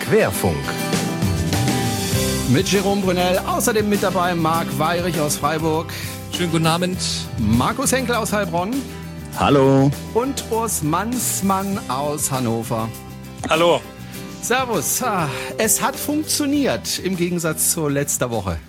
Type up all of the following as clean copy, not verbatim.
Querfunk. Mit Jerome Brunel, außerdem mit dabei Marc Weyrich aus Freiburg. Schönen guten Abend. Markus Henkel aus Heilbronn. Hallo. Und Urs Mansmann aus Hannover. Hallo. Servus. Es hat funktioniert, im Gegensatz zur letzten Woche.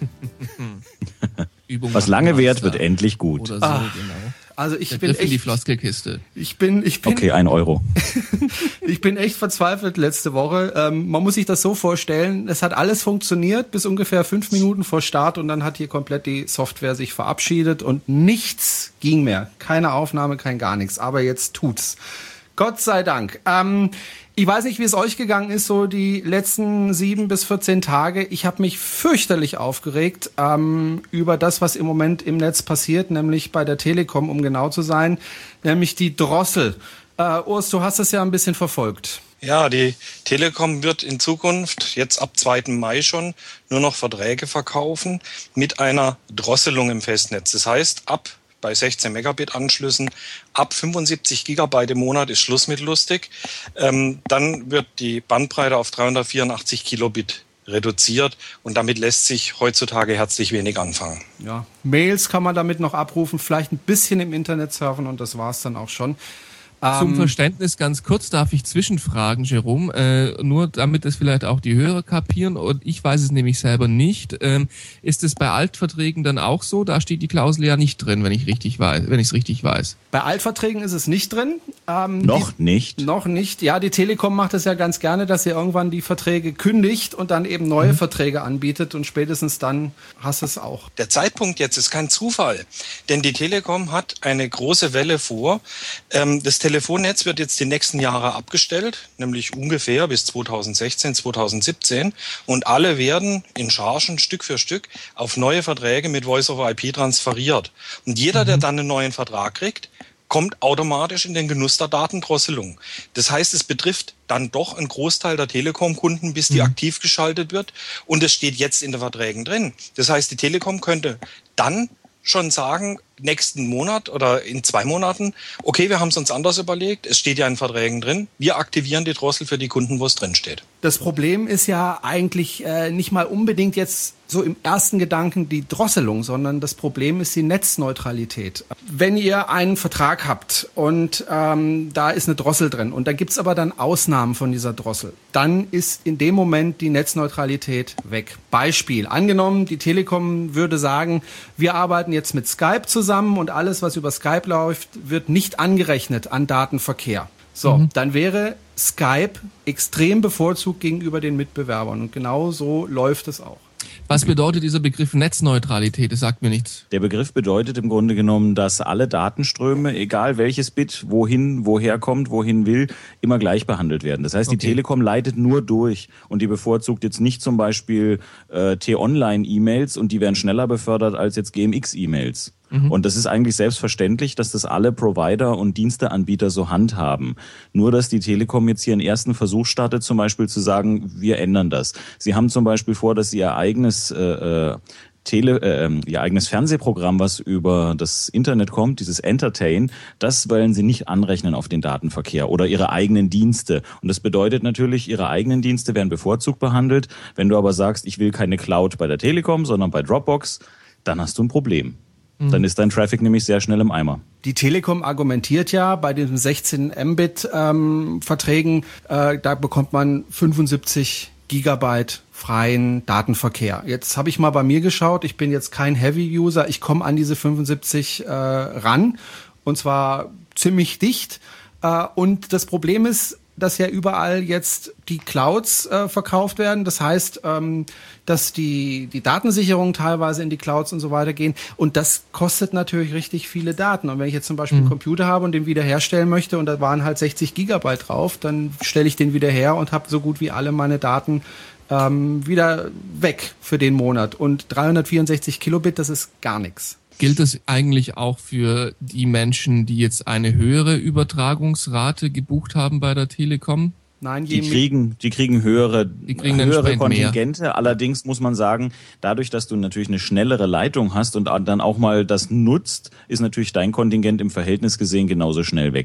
Was lange währt, wird endlich gut. Oder so, genau. Also ich bin echt in die Floskelkiste. Ich bin okay, 1 Euro. Ich bin echt verzweifelt letzte Woche. Man muss sich das so vorstellen, es hat alles funktioniert bis ungefähr 5 Minuten vor Start und dann hat hier komplett die Software sich verabschiedet und nichts ging mehr. Keine Aufnahme, kein gar nichts. Aber jetzt tut's. Gott sei Dank. Ich weiß nicht, wie es euch gegangen ist, so die letzten 7 bis 14 Tage. Ich habe mich fürchterlich aufgeregt über das, was im Moment im Netz passiert, nämlich bei der Telekom, um genau zu sein, nämlich die Drossel. Urs, du hast es ja ein bisschen verfolgt. Ja, die Telekom wird in Zukunft, jetzt ab 2. Mai schon, nur noch Verträge verkaufen mit einer Drosselung im Festnetz. Das heißt, bei 16 Megabit Anschlüssen, ab 75 Gigabyte im Monat ist Schluss mit lustig. Dann wird die Bandbreite auf 384 Kilobit reduziert und damit lässt sich heutzutage herzlich wenig anfangen. Ja, Mails kann man damit noch abrufen, vielleicht ein bisschen im Internet surfen und das war's dann auch schon. Zum Verständnis ganz kurz darf ich zwischenfragen, Jerome, nur damit es vielleicht auch die Hörer kapieren und ich weiß es nämlich selber nicht. Ist es bei Altverträgen dann auch so? Da steht die Klausel ja nicht drin, wenn ich es richtig weiß. Bei Altverträgen ist es nicht drin. Noch nicht. Noch nicht. Ja, die Telekom macht es ja ganz gerne, dass sie irgendwann die Verträge kündigt und dann eben neue Verträge anbietet und spätestens dann hast du es auch. Der Zeitpunkt jetzt ist kein Zufall, denn die Telekom hat eine große Welle vor. Das Telefonnetz wird jetzt die nächsten Jahre abgestellt, nämlich ungefähr bis 2016, 2017 und alle werden in Chargen Stück für Stück auf neue Verträge mit Voice over IP transferiert. Und jeder, der dann einen neuen Vertrag kriegt, kommt automatisch in den Genuss der Datendrosselung. Das heißt, es betrifft dann doch einen Großteil der Telekom-Kunden, bis die aktiv geschaltet wird. Und es steht jetzt in den Verträgen drin. Das heißt, die Telekom könnte dann schon sagen, nächsten Monat oder in 2 Monaten, okay, wir haben es uns anders überlegt, es steht ja in Verträgen drin, wir aktivieren die Drossel für die Kunden, wo es drin steht. Das Problem ist ja eigentlich nicht mal unbedingt jetzt so im ersten Gedanken die Drosselung, sondern das Problem ist die Netzneutralität. Wenn ihr einen Vertrag habt und da ist eine Drossel drin und da gibt's aber dann Ausnahmen von dieser Drossel, dann ist in dem Moment die Netzneutralität weg. Beispiel, angenommen, die Telekom würde sagen, wir arbeiten jetzt mit Skype zusammen und alles, was über Skype läuft, wird nicht angerechnet an Datenverkehr. So, dann wäre Skype extrem bevorzugt gegenüber den Mitbewerbern und genau so läuft es auch. Was bedeutet dieser Begriff Netzneutralität? Das sagt mir nichts. Der Begriff bedeutet im Grunde genommen, dass alle Datenströme, egal welches Bit woher kommt, wohin will, immer gleich behandelt werden. Das heißt, die Telekom leitet nur durch und die bevorzugt jetzt nicht zum Beispiel T-Online-E-Mails und die werden schneller befördert als jetzt GMX-E-Mails. Und das ist eigentlich selbstverständlich, dass das alle Provider und Diensteanbieter so handhaben. Nur, dass die Telekom jetzt hier einen ersten Versuch startet, zum Beispiel zu sagen, wir ändern das. Sie haben zum Beispiel vor, dass sie ihr eigenes Fernsehprogramm, was über das Internet kommt, dieses Entertain, das wollen sie nicht anrechnen auf den Datenverkehr oder ihre eigenen Dienste. Und das bedeutet natürlich, ihre eigenen Dienste werden bevorzugt behandelt. Wenn du aber sagst, ich will keine Cloud bei der Telekom, sondern bei Dropbox, dann hast du ein Problem. Dann ist dein Traffic nämlich sehr schnell im Eimer. Die Telekom argumentiert ja bei den 16 Mbit Verträgen, da bekommt man 75 Gigabyte freien Datenverkehr. Jetzt habe ich mal bei mir geschaut, ich bin jetzt kein Heavy-User, ich komme an diese 75 ran und zwar ziemlich dicht. Und das Problem ist, dass ja überall jetzt die Clouds verkauft werden. Das heißt, dass die Datensicherung teilweise in die Clouds und so weiter gehen. Und das kostet natürlich richtig viele Daten. Und wenn ich jetzt zum Beispiel einen Computer habe und den wiederherstellen möchte und da waren halt 60 Gigabyte drauf, dann stelle ich den wieder her und habe so gut wie alle meine Daten wieder weg für den Monat. Und 364 Kilobit, das ist gar nichts. Gilt das eigentlich auch für die Menschen, die jetzt eine höhere Übertragungsrate gebucht haben bei der Telekom? Nein, die kriegen höhere Kontingente. Mehr. Allerdings muss man sagen, dadurch, dass du natürlich eine schnellere Leitung hast und dann auch mal das nutzt, ist natürlich dein Kontingent im Verhältnis gesehen genauso schnell weg.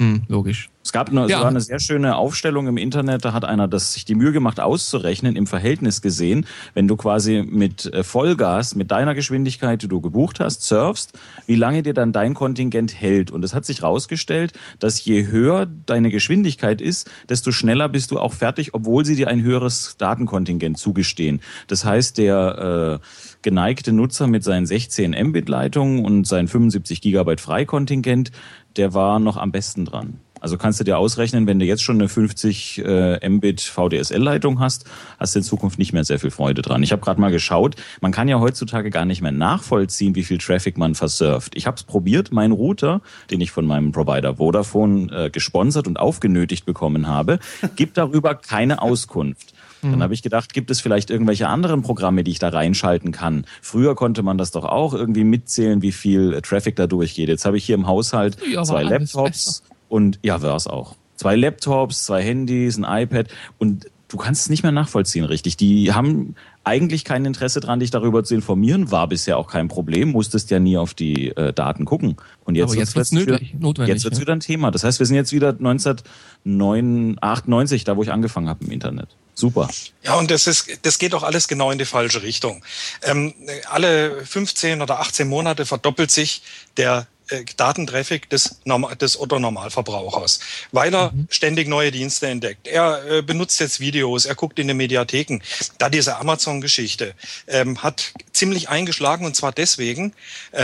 Logisch. Es gab sogar eine sehr schöne Aufstellung im Internet, da hat einer sich die Mühe gemacht auszurechnen, im Verhältnis gesehen, wenn du quasi mit Vollgas, mit deiner Geschwindigkeit, die du gebucht hast, surfst, wie lange dir dann dein Kontingent hält. Und es hat sich rausgestellt, dass je höher deine Geschwindigkeit ist, desto schneller bist du auch fertig, obwohl sie dir ein höheres Datenkontingent zugestehen. Das heißt, der geneigte Nutzer mit seinen 16 Mbit-Leitungen und seinen 75 Gigabyte Freikontingent, der war noch am besten dran. Also kannst du dir ausrechnen, wenn du jetzt schon eine 50 Mbit VDSL-Leitung hast, hast du in Zukunft nicht mehr sehr viel Freude dran. Ich habe gerade mal geschaut, man kann ja heutzutage gar nicht mehr nachvollziehen, wie viel Traffic man versurft. Ich habe es probiert, mein Router, den ich von meinem Provider Vodafone gesponsert und aufgenötigt bekommen habe, gibt darüber keine Auskunft. Dann habe ich gedacht, gibt es vielleicht irgendwelche anderen Programme, die ich da reinschalten kann? Früher konnte man das doch auch irgendwie mitzählen, wie viel Traffic da durchgeht. Jetzt habe ich hier im Haushalt 2 Laptops und war es auch. 2 Laptops, 2 Handys, ein iPad und du kannst es nicht mehr nachvollziehen, richtig. Die haben eigentlich kein Interesse daran, dich darüber zu informieren. War bisher auch kein Problem, musstest ja nie auf die Daten gucken. Und jetzt wird es notwendig. Jetzt wird es wieder ein Thema. Das heißt, wir sind jetzt wieder 1998, da wo ich angefangen habe im Internet. Super. Ja, und das geht auch alles genau in die falsche Richtung. Alle 15 oder 18 Monate verdoppelt sich der Datentraffic des Otto-Normalverbrauchers, weil er ständig neue Dienste entdeckt. Er benutzt jetzt Videos, er guckt in die Mediatheken. Da diese Amazon-Geschichte hat ziemlich eingeschlagen, und zwar deswegen,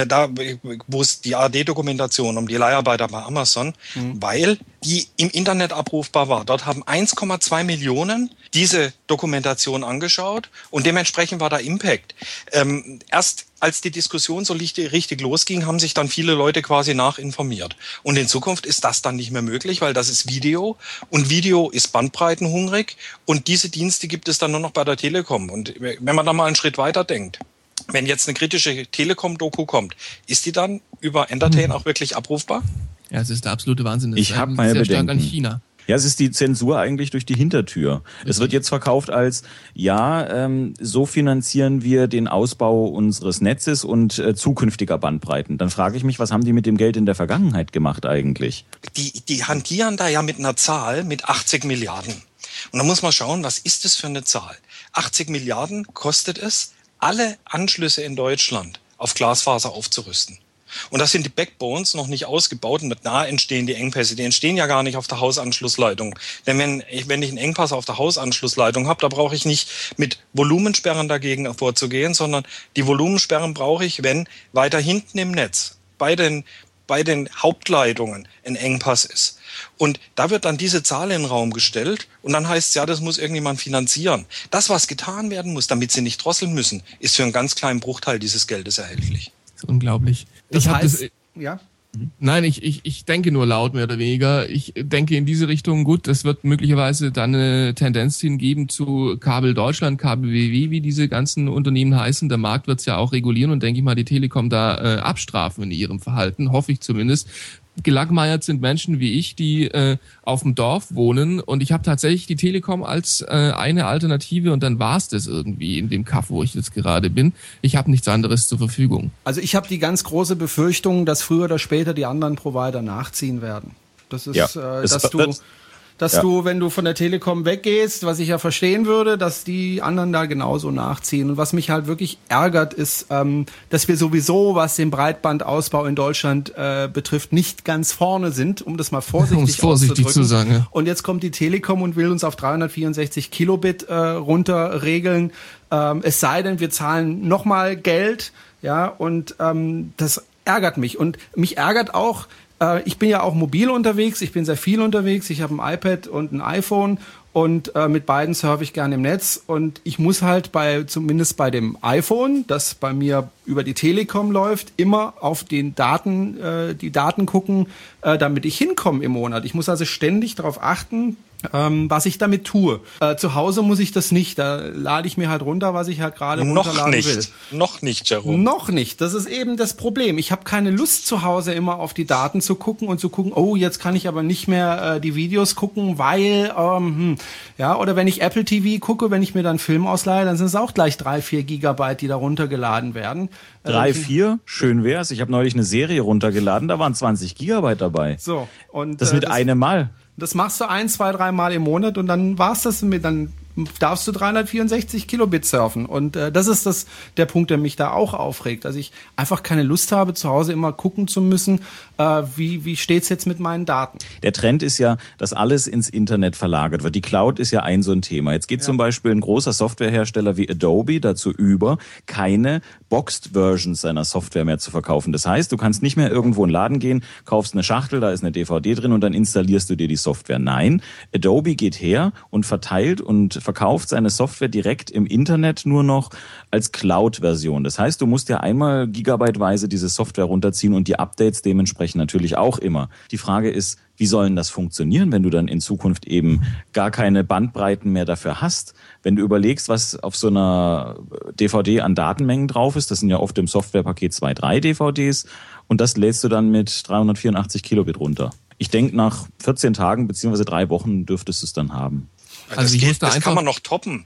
wo es die ARD-Dokumentation um die Leiharbeiter bei Amazon, weil die im Internet abrufbar war. Dort haben 1,2 Millionen diese Dokumentation angeschaut und dementsprechend war der Impact. Erst als die Diskussion so richtig losging, haben sich dann viele Leute quasi nachinformiert. Und in Zukunft ist das dann nicht mehr möglich, weil das ist Video und Video ist bandbreitenhungrig und diese Dienste gibt es dann nur noch bei der Telekom. Und wenn man da mal einen Schritt weiter denkt, wenn jetzt eine kritische Telekom-Doku kommt, ist die dann über Entertain auch wirklich abrufbar? Ja, es ist der absolute Wahnsinn. Das ich habe meine sehr Bedenken. Stark an China. Ja, es ist die Zensur eigentlich durch die Hintertür. Es wird jetzt verkauft als, so finanzieren wir den Ausbau unseres Netzes und zukünftiger Bandbreiten. Dann frage ich mich, was haben die mit dem Geld in der Vergangenheit gemacht eigentlich? Die hantieren da ja mit einer Zahl mit 80 Milliarden. Und da muss man schauen, was ist das für eine Zahl? 80 Milliarden kostet es, alle Anschlüsse in Deutschland auf Glasfaser aufzurüsten. Und das sind die Backbones noch nicht ausgebaut und da entstehen die Engpässe. Die entstehen ja gar nicht auf der Hausanschlussleitung. Denn wenn ich einen Engpass auf der Hausanschlussleitung habe, da brauche ich nicht mit Volumensperren dagegen vorzugehen, sondern die Volumensperren brauche ich, wenn weiter hinten im Netz bei den Hauptleitungen ein Engpass ist. Und da wird dann diese Zahl in den Raum gestellt und dann heißt es, ja, das muss irgendjemand finanzieren. Das, was getan werden muss, damit sie nicht drosseln müssen, ist für einen ganz kleinen Bruchteil dieses Geldes erhältlich. Das ist unglaublich. Ja? Nein, ich denke nur laut, mehr oder weniger. Ich denke in diese Richtung, gut, es wird möglicherweise dann eine Tendenz hingeben zu Kabel Deutschland, Kabel WW, wie diese ganzen Unternehmen heißen. Der Markt wird es ja auch regulieren und denke ich mal, die Telekom da abstrafen in ihrem Verhalten, hoffe ich zumindest. Gelackmeiert sind Menschen wie ich, die auf dem Dorf wohnen und ich habe tatsächlich die Telekom als eine Alternative und dann war es das irgendwie in dem Kaff, wo ich jetzt gerade bin. Ich habe nichts anderes zur Verfügung. Also ich habe die ganz große Befürchtung, dass früher oder später die anderen Provider nachziehen werden. Das ist, dass du, wenn du von der Telekom weggehst, was ich ja verstehen würde, dass die anderen da genauso nachziehen. Und was mich halt wirklich ärgert, ist, dass wir sowieso, was den Breitbandausbau in Deutschland betrifft, nicht ganz vorne sind, um das mal vorsichtig zu sagen. Ja. Und jetzt kommt die Telekom und will uns auf 364 Kilobit runter regeln. Es sei denn, wir zahlen nochmal Geld, ja, und das ärgert mich. Und mich ärgert auch, ich bin ja auch mobil unterwegs, ich bin sehr viel unterwegs, ich habe ein iPad und ein iPhone und mit beiden surfe ich gerne im Netz und ich muss halt zumindest bei dem iPhone, das bei mir über die Telekom läuft, immer auf die Daten gucken, damit ich hinkomme im Monat. Ich muss also ständig darauf achten, was ich damit tue. Zu Hause muss ich das nicht. Da lade ich mir halt runter, was ich halt gerade runterladen will. Noch nicht, Jerome. Noch nicht. Das ist eben das Problem. Ich habe keine Lust, zu Hause immer auf die Daten zu gucken und zu gucken, oh, jetzt kann ich aber nicht mehr die Videos gucken, weil Ja, oder wenn ich Apple TV gucke, wenn ich mir dann einen Film ausleihe, dann sind es auch gleich 3-4 Gigabyte, die da runtergeladen werden. 3-4, schön wär's. Ich habe neulich eine Serie runtergeladen, da waren 20 Gigabyte dabei. So, und das mit einem Mal. Das machst du 1, 2, 3 Mal im Monat und dann war's das mit, dann darfst du 364 Kilobit surfen. Und das ist der Punkt, der mich da auch aufregt. Also ich einfach keine Lust habe, zu Hause immer gucken zu müssen, wie steht's jetzt mit meinen Daten. Der Trend ist ja, dass alles ins Internet verlagert wird. Die Cloud ist ja so ein Thema. Jetzt geht zum Beispiel ein großer Softwarehersteller wie Adobe dazu über, keine Boxed Versions seiner Software mehr zu verkaufen. Das heißt, du kannst nicht mehr irgendwo in den Laden gehen, kaufst eine Schachtel, da ist eine DVD drin und dann installierst du dir die Software. Nein, Adobe geht her und verteilt und verkauft seine Software direkt im Internet nur noch als Cloud-Version. Das heißt, du musst ja einmal gigabyteweise diese Software runterziehen und die Updates dementsprechend natürlich auch immer. Die Frage ist, wie soll denn das funktionieren, wenn du dann in Zukunft eben gar keine Bandbreiten mehr dafür hast? Wenn du überlegst, was auf so einer DVD an Datenmengen drauf ist, das sind ja oft im Softwarepaket 2, 3 DVDs und das lädst du dann mit 384 Kilobit runter. Ich denke, nach 14 Tagen bzw. 3 Wochen dürftest du es dann haben. Also das kann man noch toppen.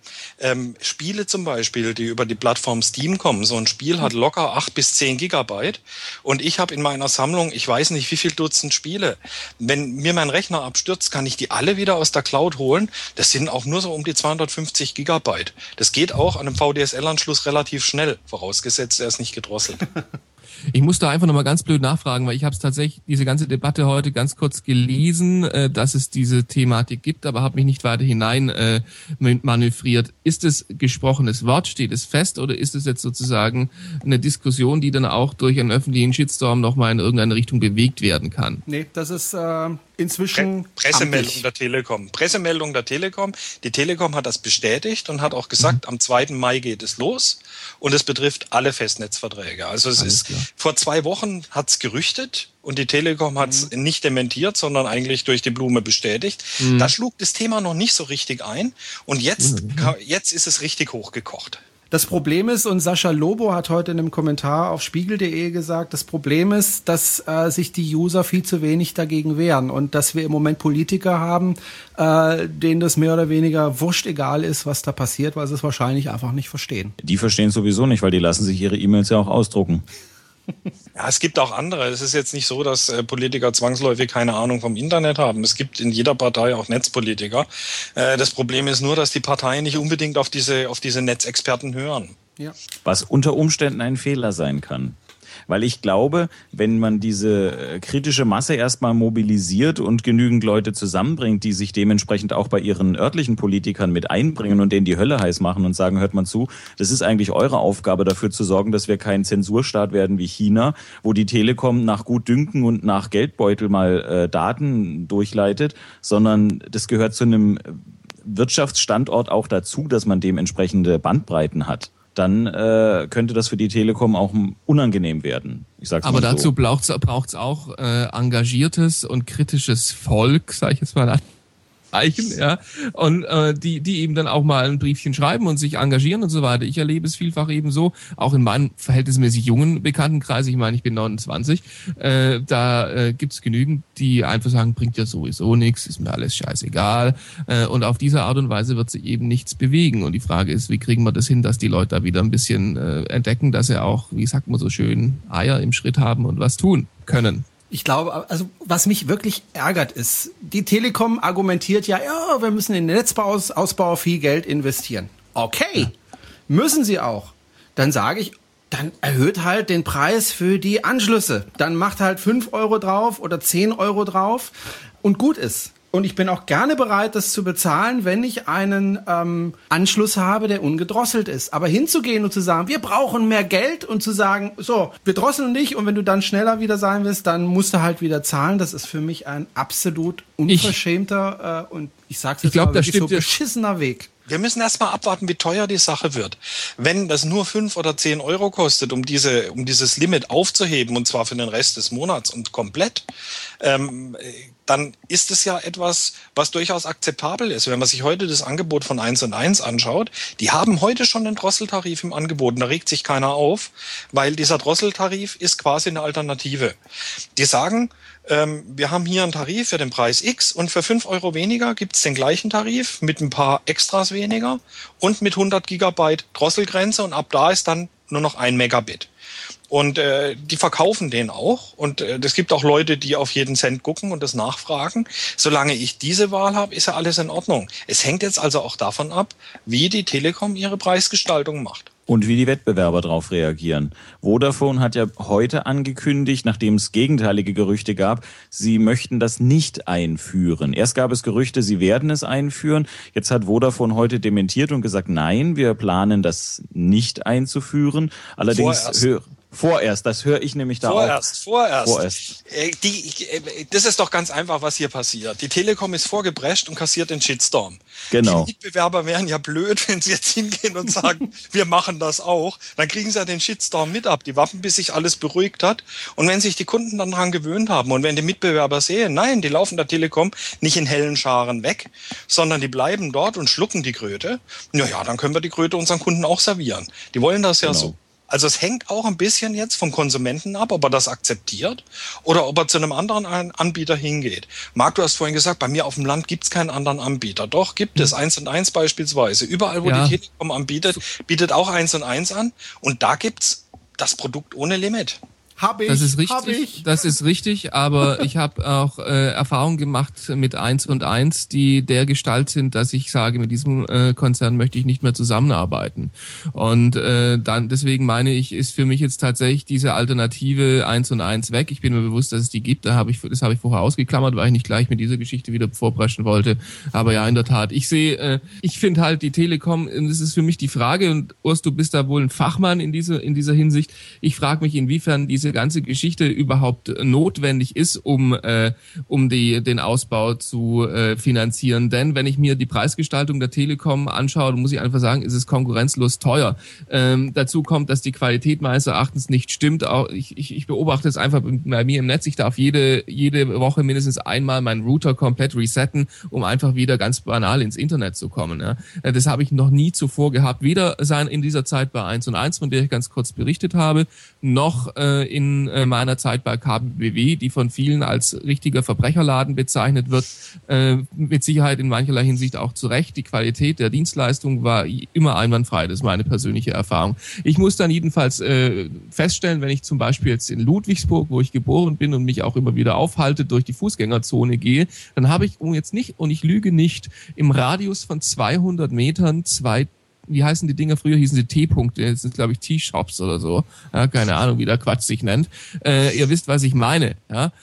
Spiele zum Beispiel, die über die Plattform Steam kommen, so ein Spiel hat locker 8 bis 10 Gigabyte und ich habe in meiner Sammlung, ich weiß nicht wie viel Dutzend Spiele. Wenn mir mein Rechner abstürzt, kann ich die alle wieder aus der Cloud holen. Das sind auch nur so um die 250 Gigabyte. Das geht auch an einem VDSL-Anschluss relativ schnell, vorausgesetzt er ist nicht gedrosselt. Ich muss da einfach nochmal ganz blöd nachfragen, weil ich habe es tatsächlich, diese ganze Debatte heute ganz kurz gelesen, dass es diese Thematik gibt, aber habe mich nicht weiter hinein manövriert. Ist es gesprochenes Wort, steht es fest oder ist es jetzt sozusagen eine Diskussion, die dann auch durch einen öffentlichen Shitstorm nochmal in irgendeine Richtung bewegt werden kann? Nee, das ist inzwischen Pressemeldung der Telekom. Pressemeldung der Telekom. Die Telekom hat das bestätigt und hat auch gesagt, am 2. Mai geht es los und es betrifft alle Festnetzverträge. Also es ist vor 2 Wochen hat's gerüchtet und die Telekom hat's nicht dementiert, sondern eigentlich durch die Blume bestätigt. Da schlug das Thema noch nicht so richtig ein und jetzt ist es richtig hochgekocht. Das Problem ist, und Sascha Lobo hat heute in einem Kommentar auf spiegel.de gesagt, das Problem ist, dass sich die User viel zu wenig dagegen wehren und dass wir im Moment Politiker haben, denen das mehr oder weniger wurscht egal ist, was da passiert, weil sie es wahrscheinlich einfach nicht verstehen. Die verstehen es sowieso nicht, weil die lassen sich ihre E-Mails ja auch ausdrucken. Ja, es gibt auch andere. Es ist jetzt nicht so, dass Politiker zwangsläufig keine Ahnung vom Internet haben. Es gibt in jeder Partei auch Netzpolitiker. Das Problem ist nur, dass die Parteien nicht unbedingt auf diese Netzexperten hören. Ja. Was unter Umständen ein Fehler sein kann. Weil ich glaube, wenn man diese kritische Masse erstmal mobilisiert und genügend Leute zusammenbringt, die sich dementsprechend auch bei ihren örtlichen Politikern mit einbringen und denen die Hölle heiß machen und sagen, hört mal zu, das ist eigentlich eure Aufgabe, dafür zu sorgen, dass wir kein Zensurstaat werden wie China, wo die Telekom nach Gutdünken und nach Geldbeutel mal Daten durchleitet, sondern das gehört zu einem Wirtschaftsstandort auch dazu, dass man dementsprechende Bandbreiten hat. Dann könnte das für die Telekom auch unangenehm werden. Ich sag's aber mal so. dazu braucht's auch engagiertes und kritisches Volk, sage ich jetzt mal, ja, und die eben dann auch mal ein Briefchen schreiben und sich engagieren und so weiter. Ich erlebe es vielfach eben so, auch in meinem verhältnismäßig jungen Bekanntenkreis, ich meine, ich bin 29, da gibt's genügend, die einfach sagen, bringt ja sowieso nichts, ist mir alles scheißegal, und auf diese Art und Weise wird sich eben nichts bewegen und die Frage ist, wie kriegen wir das hin, dass die Leute da wieder ein bisschen entdecken, dass sie auch, wie sagt man so schön, Eier im Schritt haben und was tun können. Ich glaube, also was mich wirklich ärgert ist, die Telekom argumentiert ja, wir müssen in den Netzausbau viel Geld investieren. Okay, müssen sie auch. Dann sage ich, dann erhöht halt den Preis für die Anschlüsse. Dann macht halt 5 Euro drauf oder 10 Euro drauf und gut ist. Und ich bin auch gerne bereit, das zu bezahlen, wenn ich einen Anschluss habe, der ungedrosselt ist. Aber hinzugehen und zu sagen, wir brauchen mehr Geld und zu sagen, so, wir drosseln nicht und wenn du dann schneller wieder sein willst, dann musst du halt wieder zahlen. Das ist für mich ein absolut unverschämter und ich sag's jetzt mal wirklich so beschissener Weg. Wir müssen erstmal abwarten, wie teuer die Sache wird. Wenn das nur 5 oder 10 Euro kostet, um dieses Limit aufzuheben, und zwar für den Rest des Monats und komplett, dann dann ist es ja etwas, was durchaus akzeptabel ist. Wenn man sich heute das Angebot von 1&1 anschaut, die haben heute schon einen Drosseltarif im Angebot. Und da regt sich keiner auf, weil dieser Drosseltarif ist quasi eine Alternative. Die sagen, wir haben hier einen Tarif für den Preis X und für 5 Euro weniger gibt es den gleichen Tarif mit ein paar Extras weniger und mit 100 Gigabyte Drosselgrenze und ab da ist dann nur noch 1 Megabit. Und die verkaufen den auch. Und es gibt auch Leute, die auf jeden Cent gucken und das nachfragen. Solange ich diese Wahl habe, ist ja alles in Ordnung. Es hängt jetzt also auch davon ab, wie die Telekom ihre Preisgestaltung macht. Und wie die Wettbewerber darauf reagieren. Vodafone hat ja heute angekündigt, nachdem es gegenteilige Gerüchte gab, sie möchten das nicht einführen. Erst gab es Gerüchte, sie werden es einführen. Jetzt hat Vodafone heute dementiert und gesagt, nein, wir planen das nicht einzuführen. Allerdings Vorerst, das höre ich nämlich da auch. Vorerst. Das ist doch ganz einfach, was hier passiert. Die Telekom ist vorgeprescht und kassiert den Shitstorm. Genau. Die Mitbewerber wären ja blöd, wenn sie jetzt hingehen und sagen, wir machen das auch. Dann kriegen sie ja den Shitstorm mit ab. Die warten, bis sich alles beruhigt hat. Und wenn sich die Kunden dann daran gewöhnt haben und wenn die Mitbewerber sehen, nein, die laufen der Telekom nicht in hellen Scharen weg, sondern die bleiben dort und schlucken die Kröte. Ja, dann können wir die Kröte unseren Kunden auch servieren. Die wollen das ja so. Also es hängt auch ein bisschen jetzt vom Konsumenten ab, ob er das akzeptiert oder ob er zu einem anderen Anbieter hingeht. Marc, du hast vorhin gesagt, bei mir auf dem Land gibt es keinen anderen Anbieter. Doch, gibt es. 1&1 beispielsweise. Überall, wo die Telekom anbietet, bietet auch 1&1 an. Und da gibt's das Produkt ohne Limit. Das ist richtig, aber ich habe auch Erfahrungen gemacht mit 1&1, die der Gestalt sind, dass ich sage, mit diesem Konzern möchte ich nicht mehr zusammenarbeiten. Und dann deswegen meine ich, ist für mich jetzt tatsächlich diese Alternative 1&1 weg. Ich bin mir bewusst, dass es die gibt. Das habe ich vorher ausgeklammert, weil ich nicht gleich mit dieser Geschichte wieder vorpreschen wollte. Aber ja, in der Tat. Ich finde halt die Telekom, das ist für mich die Frage, und Urs, du bist da wohl ein Fachmann in dieser Hinsicht. Ich frage mich, inwiefern diese ganze Geschichte überhaupt notwendig ist, um den Ausbau zu finanzieren. Denn wenn ich mir die Preisgestaltung der Telekom anschaue, muss ich einfach sagen, ist es konkurrenzlos teuer. Dazu kommt, dass die Qualität meines Erachtens nicht stimmt. Auch ich beobachte es einfach bei mir im Netz. Ich darf jede Woche mindestens einmal meinen Router komplett resetten, um einfach wieder ganz banal ins Internet zu kommen. Ja. Das habe ich noch nie zuvor gehabt. Weder in dieser Zeit bei 1&1, von der ich ganz kurz berichtet habe, noch in meiner Zeit bei KBW, die von vielen als richtiger Verbrecherladen bezeichnet wird, mit Sicherheit in mancherlei Hinsicht auch zu Recht. Die Qualität der Dienstleistung war immer einwandfrei, das ist meine persönliche Erfahrung. Ich muss dann jedenfalls feststellen, wenn ich zum Beispiel jetzt in Ludwigsburg, wo ich geboren bin und mich auch immer wieder aufhalte, durch die Fußgängerzone gehe, dann habe ich, ich lüge nicht, im Radius von 200 Metern wie heißen die Dinger? Früher hießen sie T-Punkte, jetzt sind glaube ich T-Shops oder so. Ja, keine Ahnung, wie der Quatsch sich nennt. Ihr wisst, was ich meine. Ja?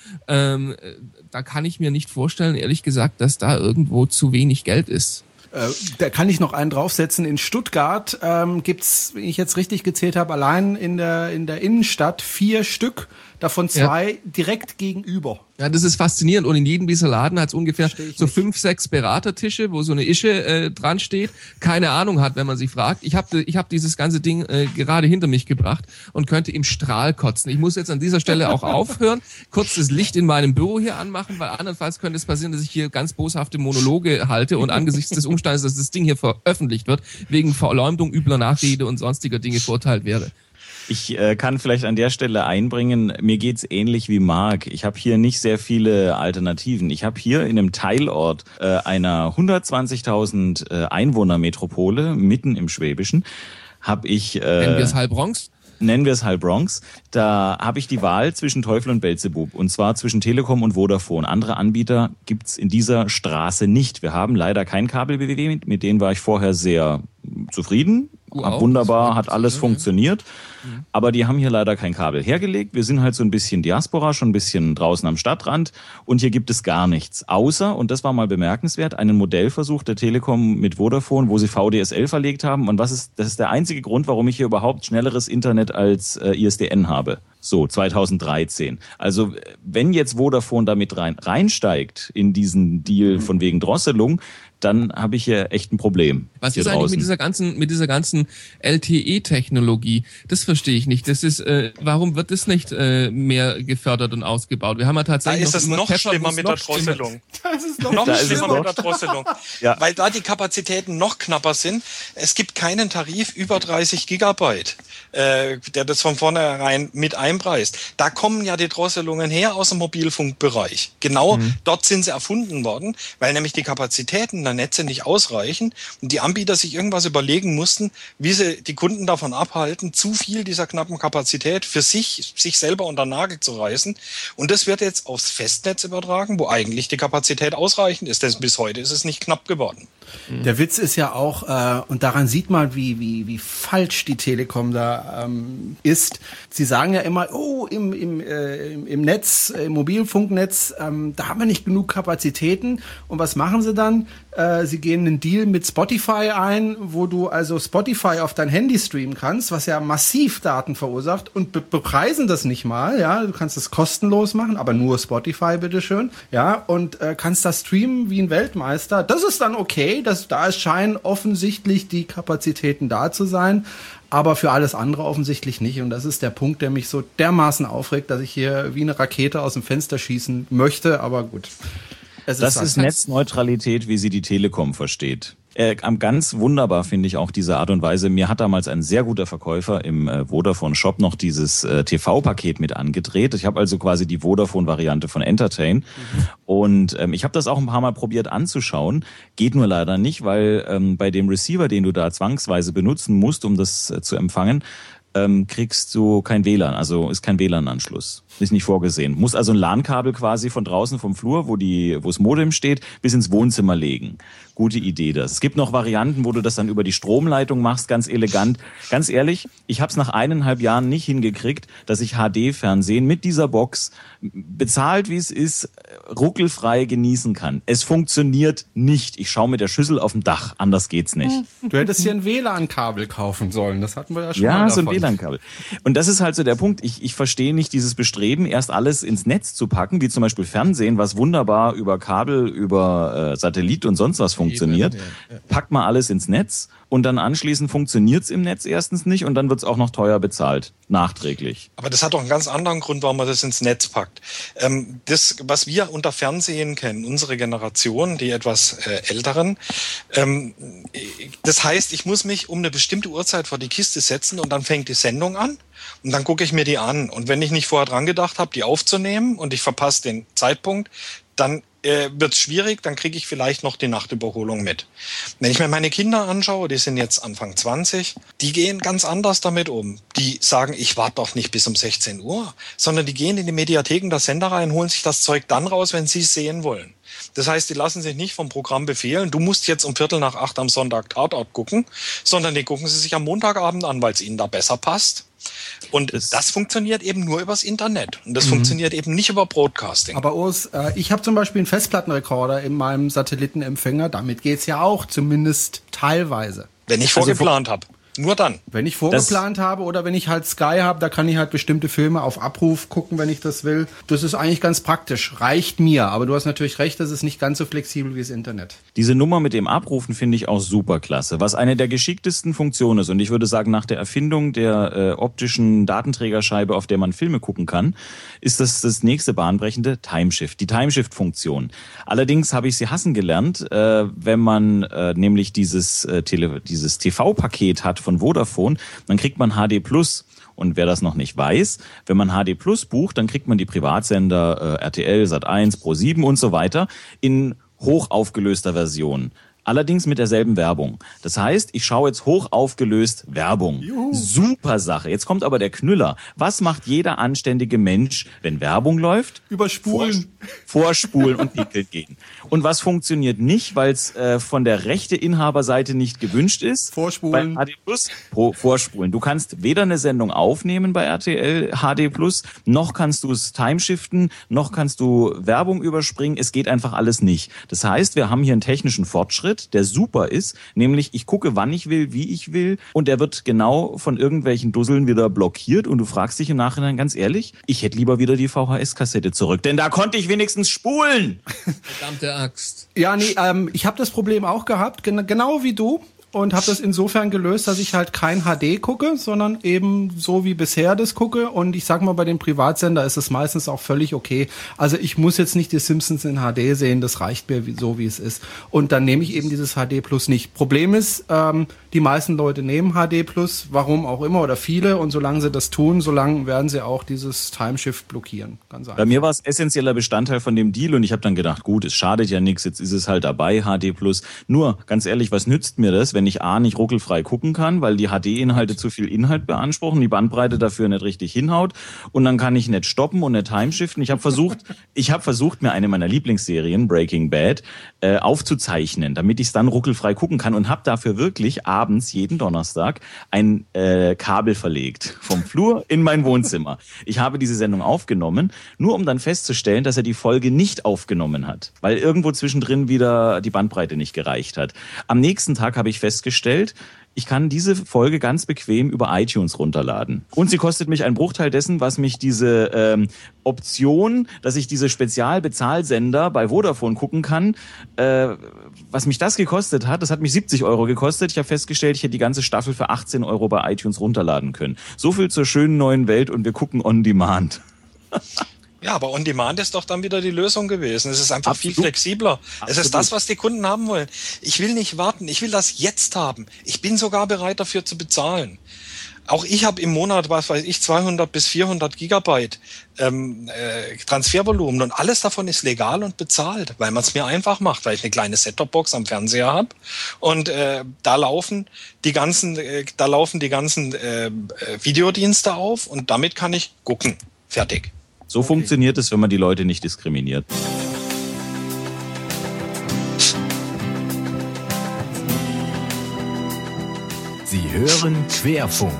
Da kann ich mir nicht vorstellen, ehrlich gesagt, dass da irgendwo zu wenig Geld ist. Da kann ich noch einen draufsetzen. In Stuttgart gibt's, wenn ich jetzt richtig gezählt habe, allein in der Innenstadt 4 Stück, davon 2 direkt gegenüber. Ja, das ist faszinierend. Und in jedem dieser Laden hat es ungefähr so 5, 6 Beratertische, wo so eine Ische dran steht, keine Ahnung hat, wenn man sich fragt. Ich hab dieses ganze Ding gerade hinter mich gebracht und könnte im Strahl kotzen. Ich muss jetzt an dieser Stelle auch aufhören, kurz das Licht in meinem Büro hier anmachen, weil andernfalls könnte es passieren, dass ich hier ganz boshafte Monologe halte und angesichts des Umstandes, dass das Ding hier veröffentlicht wird, wegen Verleumdung, übler Nachrede und sonstiger Dinge verurteilt wäre. Ich kann vielleicht an der Stelle einbringen, mir geht's ähnlich wie Marc. Ich habe hier nicht sehr viele Alternativen. Ich habe hier in einem Teilort einer 120.000 Einwohner-Metropole, mitten im Schwäbischen, habe ich... Nennen wir es Heilbronx? Nennen wir es Heilbronx. Da habe ich die Wahl zwischen Teufel und Beelzebub. Und zwar zwischen Telekom und Vodafone. Andere Anbieter gibt's in dieser Straße nicht. Wir haben leider kein Kabel-BW. Mit denen war ich vorher sehr zufrieden. Wunderbar, hat alles funktioniert. Aber die haben hier leider kein Kabel hergelegt. Wir sind halt so ein bisschen Diaspora, schon ein bisschen draußen am Stadtrand. Und hier gibt es gar nichts. Außer, und das war mal bemerkenswert, einen Modellversuch der Telekom mit Vodafone, wo sie VDSL verlegt haben. Und das ist der einzige Grund, warum ich hier überhaupt schnelleres Internet als ISDN habe. So, 2013. Also, wenn jetzt Vodafone damit reinsteigt in diesen Deal von wegen Drosselung, dann habe ich hier echt ein Problem. Was ist eigentlich mit dieser ganzen LTE-Technologie? Das verstehe ich nicht. Das ist, warum wird das nicht mehr gefördert und ausgebaut? Wir haben ja tatsächlich da ist es noch schlimmer mit der Drosselung. Das ist noch schlimmer mit der Drosselung. Ja. Weil da die Kapazitäten noch knapper sind. Es gibt keinen Tarif über 30 Gigabyte, der das von vornherein mit einpreist. Da kommen ja die Drosselungen her aus dem Mobilfunkbereich. Genau dort sind sie erfunden worden, weil nämlich die Kapazitäten der Netze nicht ausreichen und die Anbieter sich irgendwas überlegen mussten, wie sie die Kunden davon abhalten, zu viel dieser knappen Kapazität für sich selber unter den Nagel zu reißen. Und das wird jetzt aufs Festnetz übertragen, wo eigentlich die Kapazität ausreichend ist. Denn bis heute ist es nicht knapp geworden. Der Witz ist ja auch, und daran sieht man, wie falsch die Telekom da ist. Sie sagen ja immer, im Netz, im Mobilfunknetz, da haben wir nicht genug Kapazitäten. Und was machen sie dann? Sie gehen einen Deal mit Spotify ein, wo du also Spotify auf dein Handy streamen kannst, was ja massiv Daten verursacht, und bepreisen das nicht mal. Ja, du kannst es kostenlos machen, aber nur Spotify, bitteschön. Ja, und kannst das streamen wie ein Weltmeister. Das ist dann okay. Da scheinen offensichtlich die Kapazitäten da zu sein, aber für alles andere offensichtlich nicht. Und das ist der Punkt, der mich so dermaßen aufregt, dass ich hier wie eine Rakete aus dem Fenster schießen möchte, aber gut. Das ist Netzneutralität, wie sie die Telekom versteht. Ganz wunderbar finde ich auch diese Art und Weise. Mir hat damals ein sehr guter Verkäufer im Vodafone-Shop noch dieses TV-Paket mit angedreht. Ich habe also quasi die Vodafone-Variante von Entertain. Und ich habe das auch ein paar Mal probiert anzuschauen. Geht nur leider nicht, weil bei dem Receiver, den du da zwangsweise benutzen musst, um das zu empfangen, kriegst du kein WLAN, also ist kein WLAN-Anschluss. Ist nicht vorgesehen. Muss also ein LAN-Kabel quasi von draußen vom Flur, wo das Modem steht, bis ins Wohnzimmer legen. Gute Idee das. Es gibt noch Varianten, wo du das dann über die Stromleitung machst, ganz elegant. Ganz ehrlich, ich habe es nach 1,5 Jahren nicht hingekriegt, dass ich HD-Fernsehen mit dieser Box, bezahlt wie es ist, ruckelfrei genießen kann. Es funktioniert nicht. Ich schaue mit der Schüssel auf dem Dach. Anders geht's nicht. Du hättest hier ein WLAN-Kabel kaufen sollen. Das hatten wir ja schon mal davon. Ja, so ein WLAN-Kabel. Und das ist halt so der Punkt. Ich verstehe nicht dieses Bestreben, erst alles ins Netz zu packen, wie zum Beispiel Fernsehen, was wunderbar über Kabel, über Satellit und sonst was funktioniert. Packt mal alles ins Netz und dann anschließend funktioniert's im Netz erstens nicht und dann wird's auch noch teuer bezahlt, nachträglich. Aber das hat doch einen ganz anderen Grund, warum man das ins Netz packt. Das, was wir unter Fernsehen kennen, unsere Generation, die etwas Älteren, das heißt, ich muss mich um eine bestimmte Uhrzeit vor die Kiste setzen und dann fängt die Sendung an und dann gucke ich mir die an. Und wenn ich nicht vorher dran gedacht habe, die aufzunehmen und ich verpasse den Zeitpunkt, dann wird es schwierig, dann kriege ich vielleicht noch die Nachtüberholung mit. Wenn ich mir meine Kinder anschaue, die sind jetzt Anfang 20, die gehen ganz anders damit um. Die sagen, ich warte doch nicht bis um 16 Uhr, sondern die gehen in die Mediatheken der Sender rein, holen sich das Zeug dann raus, wenn sie es sehen wollen. Das heißt, die lassen sich nicht vom Programm befehlen, du musst jetzt um 7:45 am Sonntag Tatort gucken, sondern die gucken sie sich am Montagabend an, weil es ihnen da besser passt. Und das funktioniert eben nur übers Internet. Und das funktioniert eben nicht über Broadcasting. Aber Urs, ich habe zum Beispiel einen Festplattenrekorder in meinem Satellitenempfänger. Damit geht's ja auch, zumindest teilweise. Wenn ich vorgeplant habe. Nur dann. Wenn ich vorgeplant habe oder wenn ich halt Sky habe, da kann ich halt bestimmte Filme auf Abruf gucken, wenn ich das will. Das ist eigentlich ganz praktisch. Reicht mir. Aber du hast natürlich recht, das ist nicht ganz so flexibel wie das Internet. Diese Nummer mit dem Abrufen finde ich auch super klasse. Was eine der geschicktesten Funktionen ist, und ich würde sagen, nach der Erfindung der optischen Datenträgerscheibe, auf der man Filme gucken kann, ist das nächste bahnbrechende Timeshift. Die Timeshift-Funktion. Allerdings habe ich sie hassen gelernt, wenn man nämlich dieses TV-Paket hat von Vodafone, dann kriegt man HD+. Und wer das noch nicht weiß, wenn man HD+ bucht, dann kriegt man die Privatsender RTL, Sat1, Pro7 und so weiter in hochaufgelöster Version. Allerdings mit derselben Werbung. Das heißt, ich schaue jetzt hochaufgelöst Werbung. Juhu. Super Sache. Jetzt kommt aber der Knüller. Was macht jeder anständige Mensch, wenn Werbung läuft? Überspulen. Vorspulen und pinkeln gehen. Und was funktioniert nicht, weil es von der Rechteinhaberseite nicht gewünscht ist? Vorspulen. Bei HD+, vorspulen. Du kannst weder eine Sendung aufnehmen bei RTL HD+, noch kannst du es timeshiften, noch kannst du Werbung überspringen. Es geht einfach alles nicht. Das heißt, wir haben hier einen technischen Fortschritt, Schritt, der super ist, nämlich ich gucke, wann ich will, wie ich will und der wird genau von irgendwelchen Dusseln wieder blockiert und du fragst dich im Nachhinein ganz ehrlich, ich hätte lieber wieder die VHS-Kassette zurück, denn da konnte ich wenigstens spulen. Verdammte Axt. Ja, nee, ich habe das Problem auch gehabt, genau wie du. Und habe das insofern gelöst, dass ich halt kein HD gucke, sondern eben so wie bisher das gucke. Und ich sag mal, bei dem Privatsender ist es meistens auch völlig okay. Also ich muss jetzt nicht die Simpsons in HD sehen, das reicht mir so, wie es ist. Und dann nehme ich eben dieses HD Plus nicht. Problem ist, die meisten Leute nehmen HD Plus, warum auch immer, oder viele. Und solange sie das tun, solange werden sie auch dieses Timeshift blockieren. Ganz einfach. Bei mir war es essentieller Bestandteil von dem Deal und ich habe dann gedacht, gut, es schadet ja nichts, jetzt ist es halt dabei, HD Plus. Nur, ganz ehrlich, was nützt mir das, wenn ich A, nicht ruckelfrei gucken kann, weil die HD-Inhalte zu viel Inhalt beanspruchen, die Bandbreite dafür nicht richtig hinhaut und dann kann ich nicht stoppen und nicht timeshiften. Ich habe versucht, mir eine meiner Lieblingsserien, Breaking Bad, aufzuzeichnen, damit ich es dann ruckelfrei gucken kann und habe dafür wirklich abends jeden Donnerstag ein Kabel verlegt vom Flur in mein Wohnzimmer. Ich habe diese Sendung aufgenommen, nur um dann festzustellen, dass er die Folge nicht aufgenommen hat, weil irgendwo zwischendrin wieder die Bandbreite nicht gereicht hat. Am nächsten Tag habe ich festgestellt, ich kann diese Folge ganz bequem über iTunes runterladen. Und sie kostet mich einen Bruchteil dessen, was mich diese Option, dass ich diese Spezialbezahlsender bei Vodafone gucken kann, was mich das gekostet hat, das hat mich 70 € gekostet. Ich habe festgestellt, ich hätte die ganze Staffel für 18 € bei iTunes runterladen können. So viel zur schönen neuen Welt und wir gucken on demand. Ja, aber On Demand ist doch dann wieder die Lösung gewesen. Es ist einfach viel flexibler. Absolut. Es ist das, was die Kunden haben wollen. Ich will nicht warten, ich will das jetzt haben. Ich bin sogar bereit dafür zu bezahlen. Auch ich habe im Monat, 200 bis 400 Gigabyte Transfervolumen und alles davon ist legal und bezahlt, weil man es mir einfach macht, weil ich eine kleine Set-Top-Box am Fernseher habe und da laufen die ganzen Videodienste auf und damit kann ich gucken. Fertig. So funktioniert es, wenn man die Leute nicht diskriminiert. Sie hören Querfunk.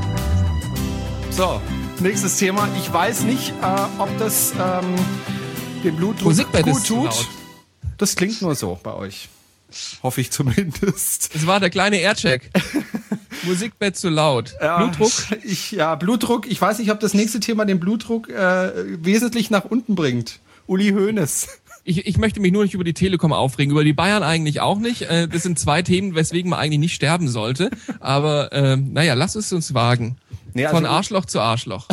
So, nächstes Thema. Ich weiß nicht, ob das den Blutdruck Musikbett gut ist zu tut. laut. Das klingt nur so bei euch. Hoffe ich zumindest. Das war der kleine Aircheck. Musikbett zu laut. Blutdruck? Blutdruck. Ich weiß nicht, ob das nächste Thema den Blutdruck wesentlich nach unten bringt. Uli Hoeneß. Ich möchte mich nur nicht über die Telekom aufregen, über die Bayern eigentlich auch nicht. Das sind zwei Themen, weswegen man eigentlich nicht sterben sollte. Aber lass es uns wagen. Nee, also von Arschloch zu Arschloch.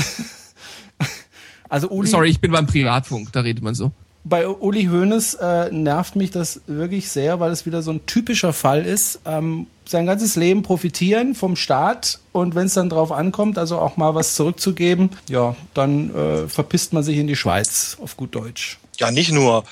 Also Uli, sorry, ich bin beim Privatfunk, da redet man so. Bei Uli Hoeneß nervt mich das wirklich sehr, weil es wieder so ein typischer Fall ist. Sein ganzes Leben profitieren vom Staat und wenn es dann drauf ankommt, also auch mal was zurückzugeben, ja, dann verpisst man sich in die Schweiz, auf gut Deutsch. Ja, nicht nur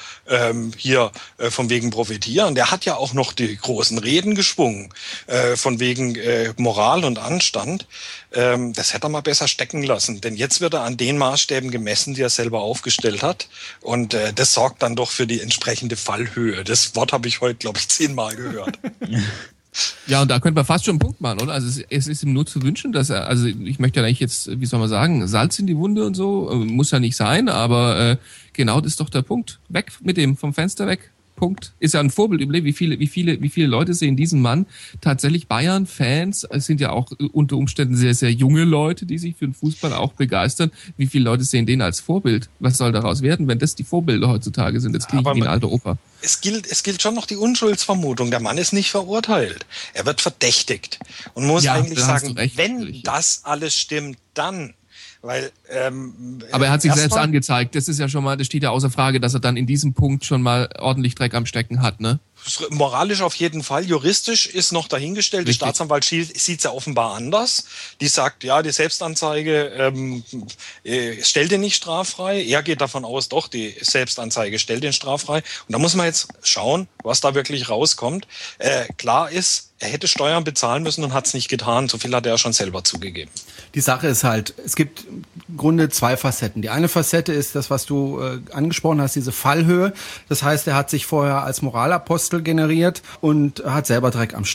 von wegen profitieren, der hat ja auch noch die großen Reden geschwungen, von wegen Moral und Anstand. Das hätte er mal besser stecken lassen, denn jetzt wird er an den Maßstäben gemessen, die er selber aufgestellt hat und das sorgt dann doch für die entsprechende Fallhöhe. Das Wort habe ich heute, glaube ich, 10-mal gehört. Ja, und da könnte man fast schon einen Punkt machen, oder? Also es ist ihm nur zu wünschen, dass er, also ich möchte ja eigentlich jetzt, wie soll man sagen, Salz in die Wunde und so, muss ja nicht sein, aber genau das ist doch der Punkt. Weg mit dem, vom Fenster weg. Punkt. Ist ja ein Vorbild. Wie viele Leute sehen diesen Mann tatsächlich Bayern-Fans? Es sind ja auch unter Umständen sehr, sehr junge Leute, die sich für den Fußball auch begeistern. Wie viele Leute sehen den als Vorbild? Was soll daraus werden, wenn das die Vorbilder heutzutage sind? Jetzt klingt wie ein alter Opa. Es gilt schon noch die Unschuldsvermutung. Der Mann ist nicht verurteilt. Er wird verdächtigt. Und muss eigentlich sagen, wenn das alles stimmt, dann... Weil, aber er hat sich selbst angezeigt. Das ist ja schon mal, das steht ja außer Frage, dass er dann in diesem Punkt schon mal ordentlich Dreck am Stecken hat, ne? Moralisch auf jeden Fall. Juristisch ist noch dahingestellt. Die Staatsanwalt sieht es ja offenbar anders. Die sagt, ja, die Selbstanzeige stellt ihn nicht straffrei. Er geht davon aus, doch, die Selbstanzeige stellt ihn straffrei. Und da muss man jetzt schauen, was da wirklich rauskommt. Klar ist, er hätte Steuern bezahlen müssen und hat es nicht getan. So viel hat er ja schon selber zugegeben. Die Sache ist halt, es gibt im Grunde zwei Facetten. Die eine Facette ist das, was du angesprochen hast, diese Fallhöhe. Das heißt, er hat sich vorher als Moralapostel generiert und hat selber Dreck am Stecken.